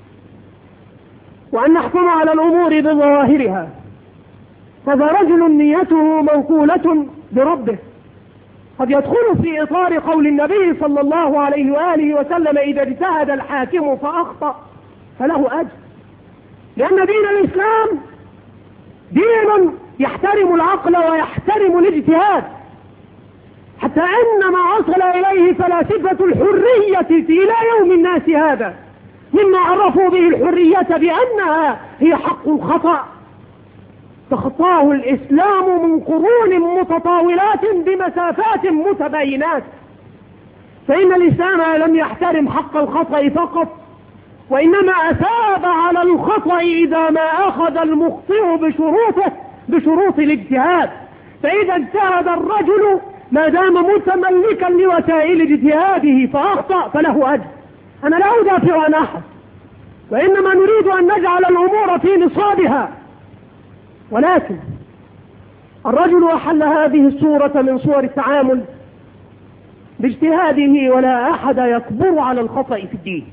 وأن نحكم على الأمور بظواهرها. فذا رجل نيته موكولة بربه قد يدخل في إطار قول النبي صلى الله عليه وآله وسلم: إذا اجتهد الحاكم فأخطأ فله أجر، لأن دين الإسلام دين يحترم العقل ويحترم الاجتهاد، حتى أن ما وصل إليه فلاسفة الحرية إلى يوم الناس هذا مما عرفوا به الحرية بأنها هي حق الخطأ تخطاه الإسلام من قرون متطاولات بمسافات متباينات. فإن الإسلام لم يحترم حق الخطأ فقط، وإنما أثاب على الخطأ إذا ما أخذ المخطئ بشروط الاجتهاد. فإذا اجتهد الرجل ما دام متملكا لوسائل اجتهاده فأخطأ فله أجر. أنا لا أدافع عن أحد، وإنما نريد أن نجعل الأمور في نصابها. ولكن الرجل أحل هذه الصورة من صور التعامل باجتهاده، ولا أحد يكبر على الخطأ في الدين.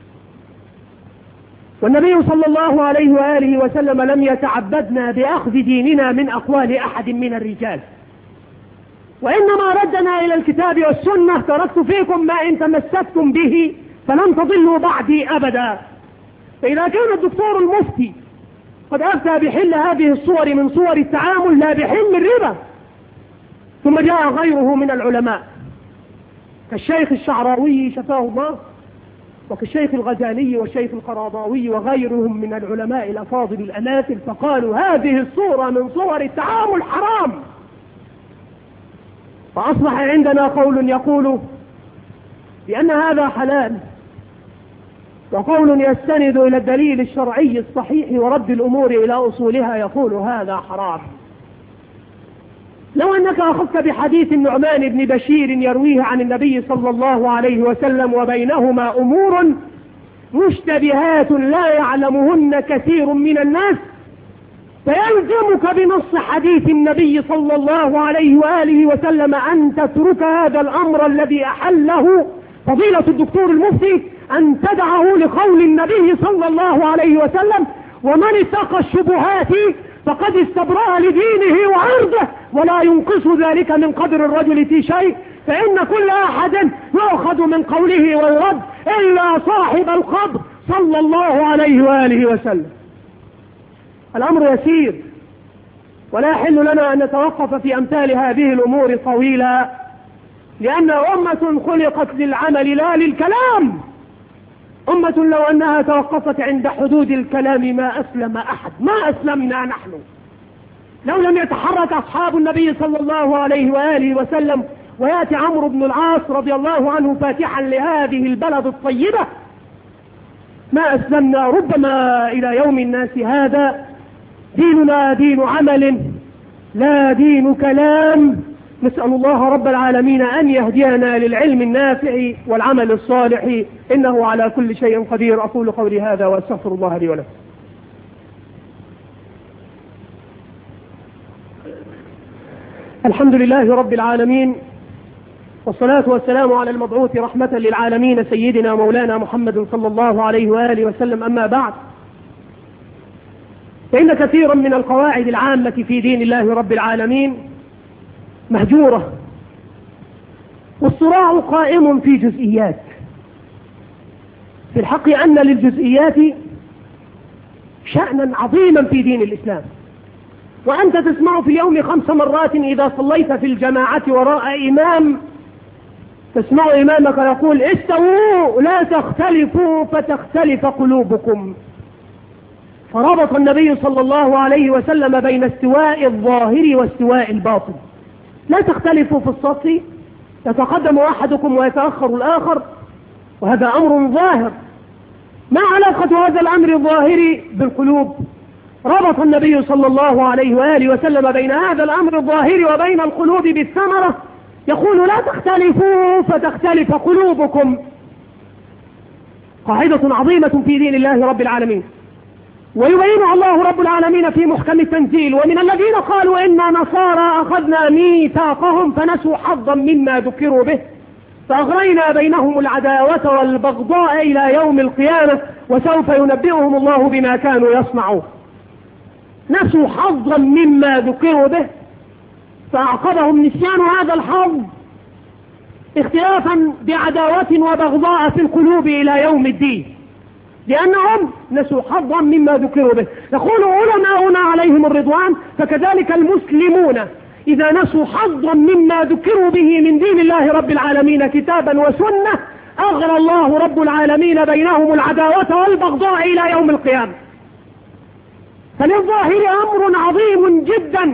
والنبي صلى الله عليه وآله وسلم لم يتعبدنا بأخذ ديننا من أقوال أحد من الرجال، وإنما ردنا إلى الكتاب والسنة: تركت فيكم ما إن تمسكتم به فلن تضلوا بعدي أبدا. فإذا كان الدكتور المفتي قد أفتى بحل هذه الصور من صور التعامل لا بحل الربا، ثم جاء غيره من العلماء كالشيخ الشعراوي شفاه الله وكالشيخ الغزالي والشيخ القرضاوي وغيرهم من العلماء الأفاضل الأماثل، فقالوا هذه الصورة من صور التعامل حرام. فأصبح عندنا قول يقول بأن هذا حلال، وقول يستند إلى الدليل الشرعي الصحيح ورد الأمور إلى أصولها يقول هذا حرام. لو أنك أخذت بحديث النعمان بن بشير يرويه عن النبي صلى الله عليه وسلم وبينهما أمور مشتبهات لا يعلمهن كثير من الناس، فيلزمك بنص حديث النبي صلى الله عليه وآله وسلم أن تترك هذا الأمر الذي أحله فضيلة الدكتور المفتي، أن تدعه لقول النبي صلى الله عليه وسلم: ومن اتقى الشبهات فقد استبرأ لدينه وعرضه، ولا ينقص ذلك من قدر الرجل في شيء، فإن كل أحد يؤخذ من قوله ويرد إلا صاحب القبر صلى الله عليه وآله وسلم. الأمر يسير، ولا يحل لنا أن نتوقف في أمثال هذه الأمور طويلا، لأن أمة خلقت للعمل لا للكلام. أمة لو أنها توقفت عند حدود الكلام ما أسلم أحد، ما أسلمنا نحن. لو لم يتحرك أصحاب النبي صلى الله عليه وآله وسلم ويأتي عمرو بن العاص رضي الله عنه فاتحا لهذه البلد الطيبة ما أسلمنا. ربما إلى يوم الناس هذا ديننا دين عمل لا دين كلام. نسأل الله رب العالمين أن يهدينا للعلم النافع والعمل الصالح، إنه على كل شيء قدير. أقول قولي هذا وأستغفر الله لي ولكم. الحمد لله رب العالمين، والصلاة والسلام على المبعوث رحمة للعالمين سيدنا مولانا محمد صلى الله عليه وآله وسلم. أما بعد، فإن كثيرا من القواعد العامة في دين الله رب العالمين مهجورة، والصراع قائم في جزئيات. في الحق أن للجزئيات شأنا عظيما في دين الإسلام، وأنت تسمع في اليوم 5 مرات إذا صليت في الجماعة وراء إمام، تسمع إمامك يقول: استووا لا تختلفوا فتختلف قلوبكم. فربط النبي صلى الله عليه وسلم بين استواء الظاهر واستواء الباطن. لا تختلفوا في الصف، يتقدم أحدكم ويتأخر الآخر، وهذا أمر ظاهر. ما علاقة هذا الأمر الظاهر بالقلوب؟ ربط النبي صلى الله عليه وآله وسلم بين هذا الأمر الظاهر وبين القلوب بالثمرة، يقول: لا تختلفوا فتختلف قلوبكم. قاعدة عظيمة في دين الله رب العالمين، ويبينها الله رب العالمين في محكم التنزيل: ومن الذين قالوا إنا نصارى أخذنا ميثاقهم فنسوا حظا مما ذكروا به فأغرينا بينهم العداوة والبغضاء إلى يوم القيامة وسوف ينبئهم الله بما كانوا يصنعون. نسوا حظا مما ذكروا به فأعقبهم نسيان هذا الحظ اختلافا بعداوة وبغضاء في القلوب إلى يوم الدين، لأنهم نسوا حظا مما ذكروا به. يقول علماؤنا عليهم الرضوان: فكذلك المسلمون إذا نسوا حظا مما ذكروا به من دين الله رب العالمين كتابا وسنة أغرى الله رب العالمين بينهم العداوة والبغضاء إلى يوم القيامة. فللظاهر أمر عظيم جدا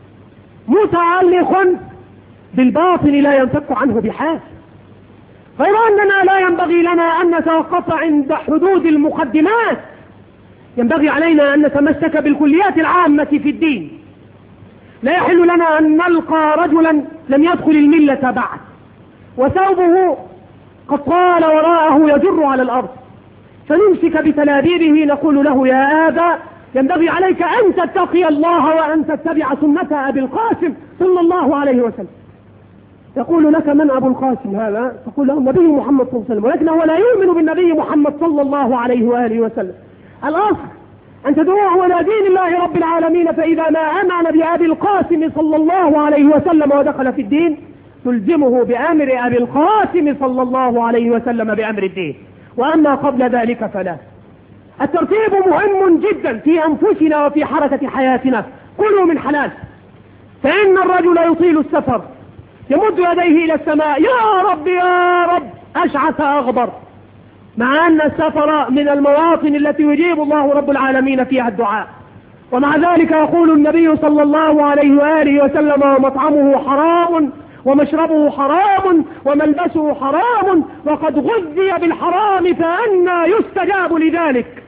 متعلق بالباطن لا ينفك عنه بحال، غير أننا لا ينبغي لنا أن نتوقف عند حدود المقدمات. ينبغي علينا أن نتمسك بالكليات العامة في الدين. لا يحل لنا أن نلقى رجلا لم يدخل الملة بعد وثوبه قد طال وراءه يجر على الأرض، فنمسك بتلابيبه نقول له: يا آبا، ينبغي عليك أن تتقي الله وأن تتبع سنة أبي القاسم صلى الله عليه وسلم. يقول لك: من أبو القاسم هذا؟ تقول له: النبي محمد صلى الله عليه وسلم، ولكنه لا يؤمن بالنبي محمد صلى الله عليه وآله وسلم. الأصل أن تدعوه إلى دين الله رب العالمين، فإذا ما آمن بأبي القاسم صلى الله عليه وسلم ودخل في الدين تلزمه بأمر أبي القاسم صلى الله عليه وسلم بأمر الدين، وأما قبل ذلك فلا. الترتيب مهم جدا في أنفسنا وفي حركة حياتنا. كلوا من حلال، فإن الرجل يطيل السفر يمد يديه إلى السماء: يا رب يا رب، أشعث أغبر، مع أن السفر من المواطن التي يجيب الله رب العالمين فيها الدعاء. ومع ذلك يقول النبي صلى الله عليه وآله وسلم: ومطعمه حرام ومشربه حرام وملبسه حرام وقد غذي بالحرام فأنى يستجاب لذلك.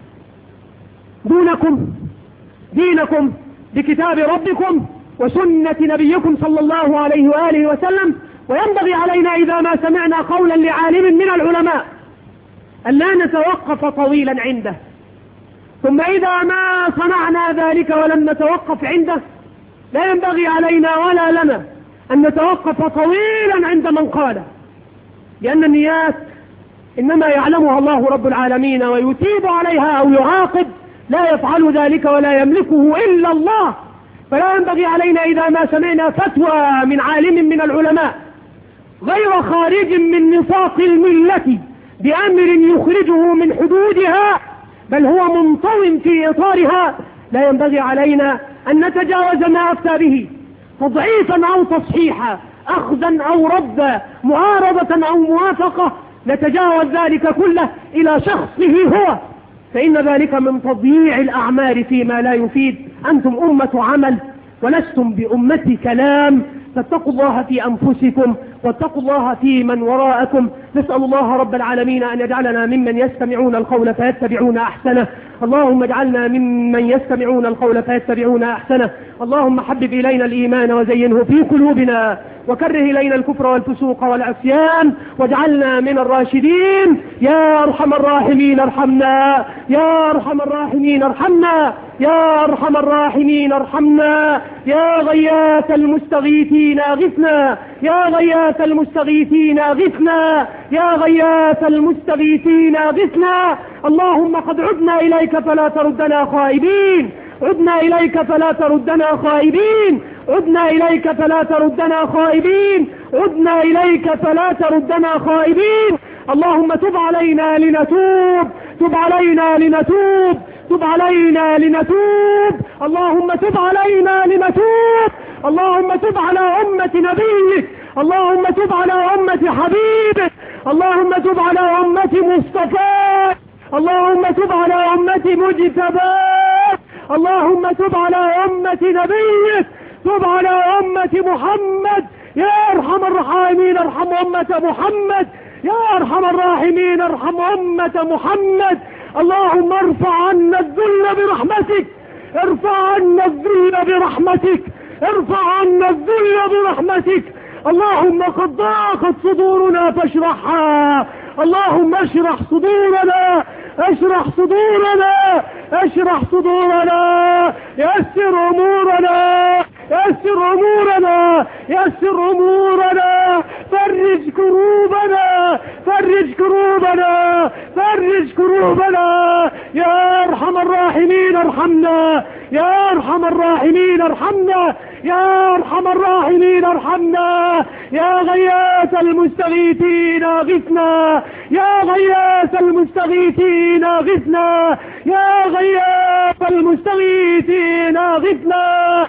دينكم بكتاب ربكم وسنة نبيكم صلى الله عليه وآله وسلم. وينبغي علينا إذا ما سمعنا قولا لعالم من العلماء أن لا نتوقف طويلا عنده، ثم إذا ما صنعنا ذلك ولم نتوقف عنده لا ينبغي علينا ولا لنا أن نتوقف طويلا عند من قاله، لأن النيات إنما يعلمها الله رب العالمين ويتيب عليها أو يعاقب، لا يفعل ذلك ولا يملكه إلا الله. فلا ينبغي علينا إذا ما سمعنا فتوى من عالم من العلماء غير خارج من نطاق الملة بأمر يخرجه من حدودها بل هو منطوٍ في إطارها، لا ينبغي علينا أن نتجاوز ما أفتى به تضعيفا أو تصحيحا، أخذا أو ردا، معارضة أو موافقة، نتجاوز ذلك كله إلى شخصه هو، فإن ذلك من تضييع الأعمار فيما لا يفيد. أنتم أمة عمل ولستم بأمة كلام، فاتقوا الله في أنفسكم واتقوا الله في من وراءكم. نسأل الله رب العالمين أن يجعلنا ممن يستمعون القول فيتبعون أحسنه. اللهم اجعلنا ممن يستمعون القول فيتبعون أحسنه. اللهم حبب إلينا الإيمان وزينه في قلوبنا وكره إلينا الكفر والفسوق والعصيان واجعلنا من الراشدين. يا أرحم الراحمين ارحمنا، يا أرحم الراحمين ارحمنا، يا أرحم الراحمين ارحمنا، يا غياث المستغيثين اغثنا، يا غياث المستغيثين اغثنا، يا غياث المستغيثين اغثنا. اللهم قد عدنا إليك فلا تردنا خائبين، عدنا إليك فلا تردنا خائبين، عدنا إليك فلا تردنا خائبين، عدنا إليك فلا تردنا خائبين. اللهم تب علينا لنتوب، تب علينا لنتوب، تب علينا لنتوب. اللهم تب علينا لنتوب. اللهم تب على أمة نبيك، اللهم تب على أمة حبيبك، اللهم تب على أمة مصطفاك، اللهم تب على أمة مجتباك، اللهم تب على أمة نبيك، تب على أمة محمد. يا أرحم الراحمين ارحم أمة محمد، يا أرحم الراحمين ارحم أمة محمد. اللهم ارفع عنا الذل برحمتك، ارفع عنا الذل برحمتك، ارفع عنا الذل برحمتك. اللهم قد ضاقت صدورنا فاشرحها، اللهم اشرح صدورنا، اشرح صدورنا، اشرح صدورنا، يسر امورنا، يسر امورنا، يسر امورنا، فرج كروبنا، فرج كروبنا، فرج كروبنا. يا ارحم الراحمين ارحمنا، يا ارحم الراحمين ارحمنا، يا ارحم الراحمين ارحمنا. يا غياث المستغيثين اغثنا، يا غياث المستغيثين اغثنا، يا غياث المستغيثين اغثنا،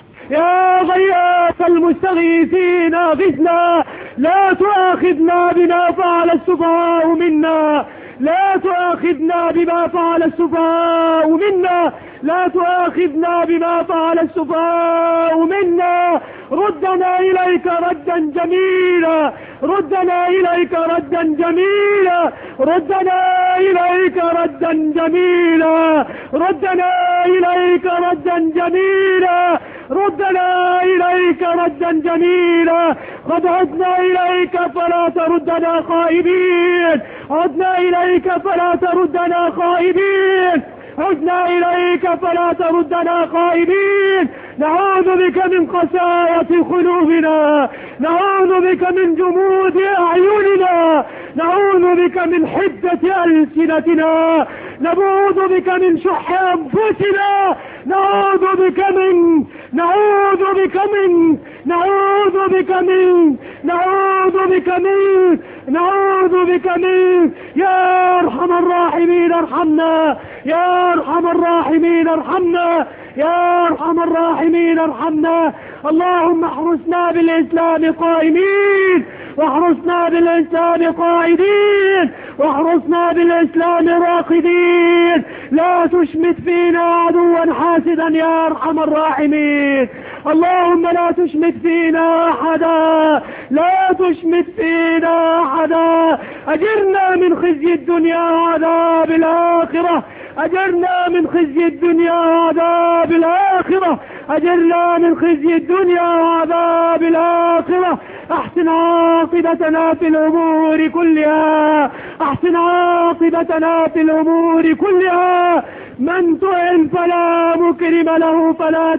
يا غياث المستغيثين اغثنا. لا تؤاخذنا بما فعل السفهاء منا، لا تؤاخذنا بما فعل السفهاء منا، لا تؤاخذنا بما فعل السفهاء منا. ردنا إليك ردا جميلا، ردنا إليك ردا جميلا، ردنا إليك ردا جميلا، ردنا إليك ردا جميلا، ردنا إليك ردا جميلا. قد عدنا إليك فلا تردنا خائبين، عدنا إليك فلا تردنا خائبين، عدنا إليك فلا تردنا خائبين. نعوذ بك من قساوة قلوبنا، نعوذ بك من جمود أعيننا، نعوذ بك من حدة ألسنتنا، نعوذ بك من شح أنفسنا، نعوذ بك من نعوذ بك منك، نعوذ بك منك، نعوذ بك منك. يا أرحم الراحمين ارحمنا، يا أرحم الراحمين ارحمنا، يا أرحم الراحمين ارحمنا. اللهم احرسنا بالإسلام قائمين، واحرسنا بالإسلام قاعدين، واحرسنا بالإسلام راقدين. لا تشمت فينا عدوا حاسدا يا أرحم الراحمين. اللهم لا تشمت فينا أحدا، لا تشمت فينا أحدا. أجرنا من خزي الدنيا وعذاب الآخرة، أجرنا من خزي الدنيا وعذاب الآخرة، أجرنا من خزي الدنيا وعذاب الآخرة. أحسن عاقبتنا في الأمور كلها، أحسن عاقبتنا في الأمور كلها. من تهن فلا مكرم له فلا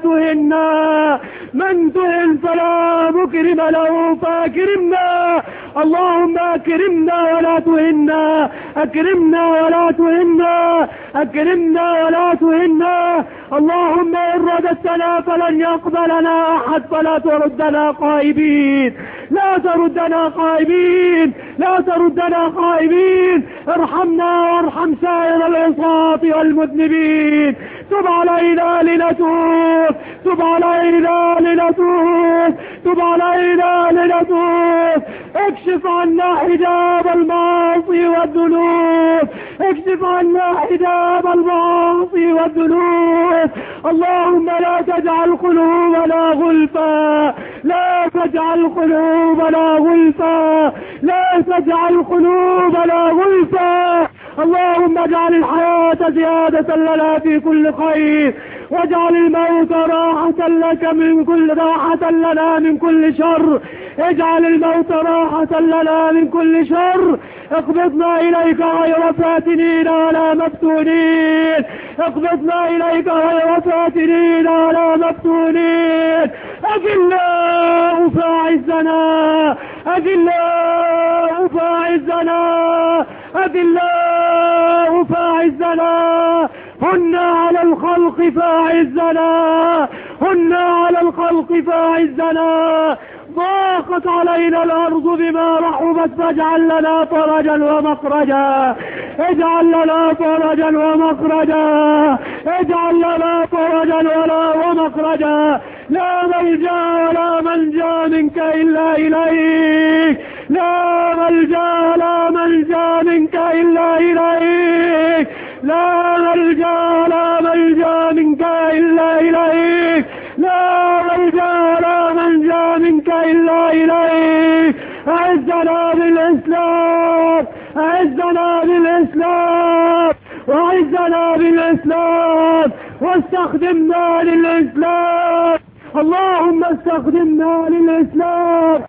تهنا، من تهن فلا مكرم له فأكرمنا. اللهم أكرمنا ولا تهنا، أكرمنا ولا تهنا، أكرمنا ولا تهنا. اللهم إن رددتنا فلن يقبلنا أحد فلا تردنا خائبين، لا تردنا خائبين، لا تردنا خائبين. ارحمنا وارحم سائر العصاة والمذنبين. تب علينا لنتوب، تب علينا لنتوب، تب علينا لنتوب. اكشف عنا حجاب المعاصي والذنوب، اكشف عنا حجاب المعاصي والذنوب. اللهم لا تجعل قلوبنا غلفا، لا تجعل قلوبنا غلفا، لا تجعل قلوبنا غلفا. اللهم اجعل الحياة زيادة لنا في كل خير، واجعل الموت راحة لك من كل راحة لنا من كل شر، اجعل الموت راحة لنا من كل شر. اقبضنا إليك غير فاتنين ولا مفتونين، اقبضنا إليك غير فاتنين ولا مفتونين. أذلاء فاعزنا، أذلاء فاعزنا، أذلاء فاعزنا. هن على الخلق فاعزنا، هن على الخلق فاعزنا. ضاقت علينا الأرض بما رحبت فاجعل لنا فرجا ومخرجا، اجعل لنا فرجا ومخرجا، اجعل لنا فرجا ومخرجا. لا ملجا ولا منجا منك إلا إليك، لا ملجا ولا منجا منك إلا إليك، لا ملجا ولا منجا منك إلا إليك، لا ملجا ولا منجا منك إلا إليك. أعزنا بالإسلام، أعزنا بالإسلام، وأعزنا بالإسلام، واستخدمنا للإسلام. اللهم استخدمنا للإسلام،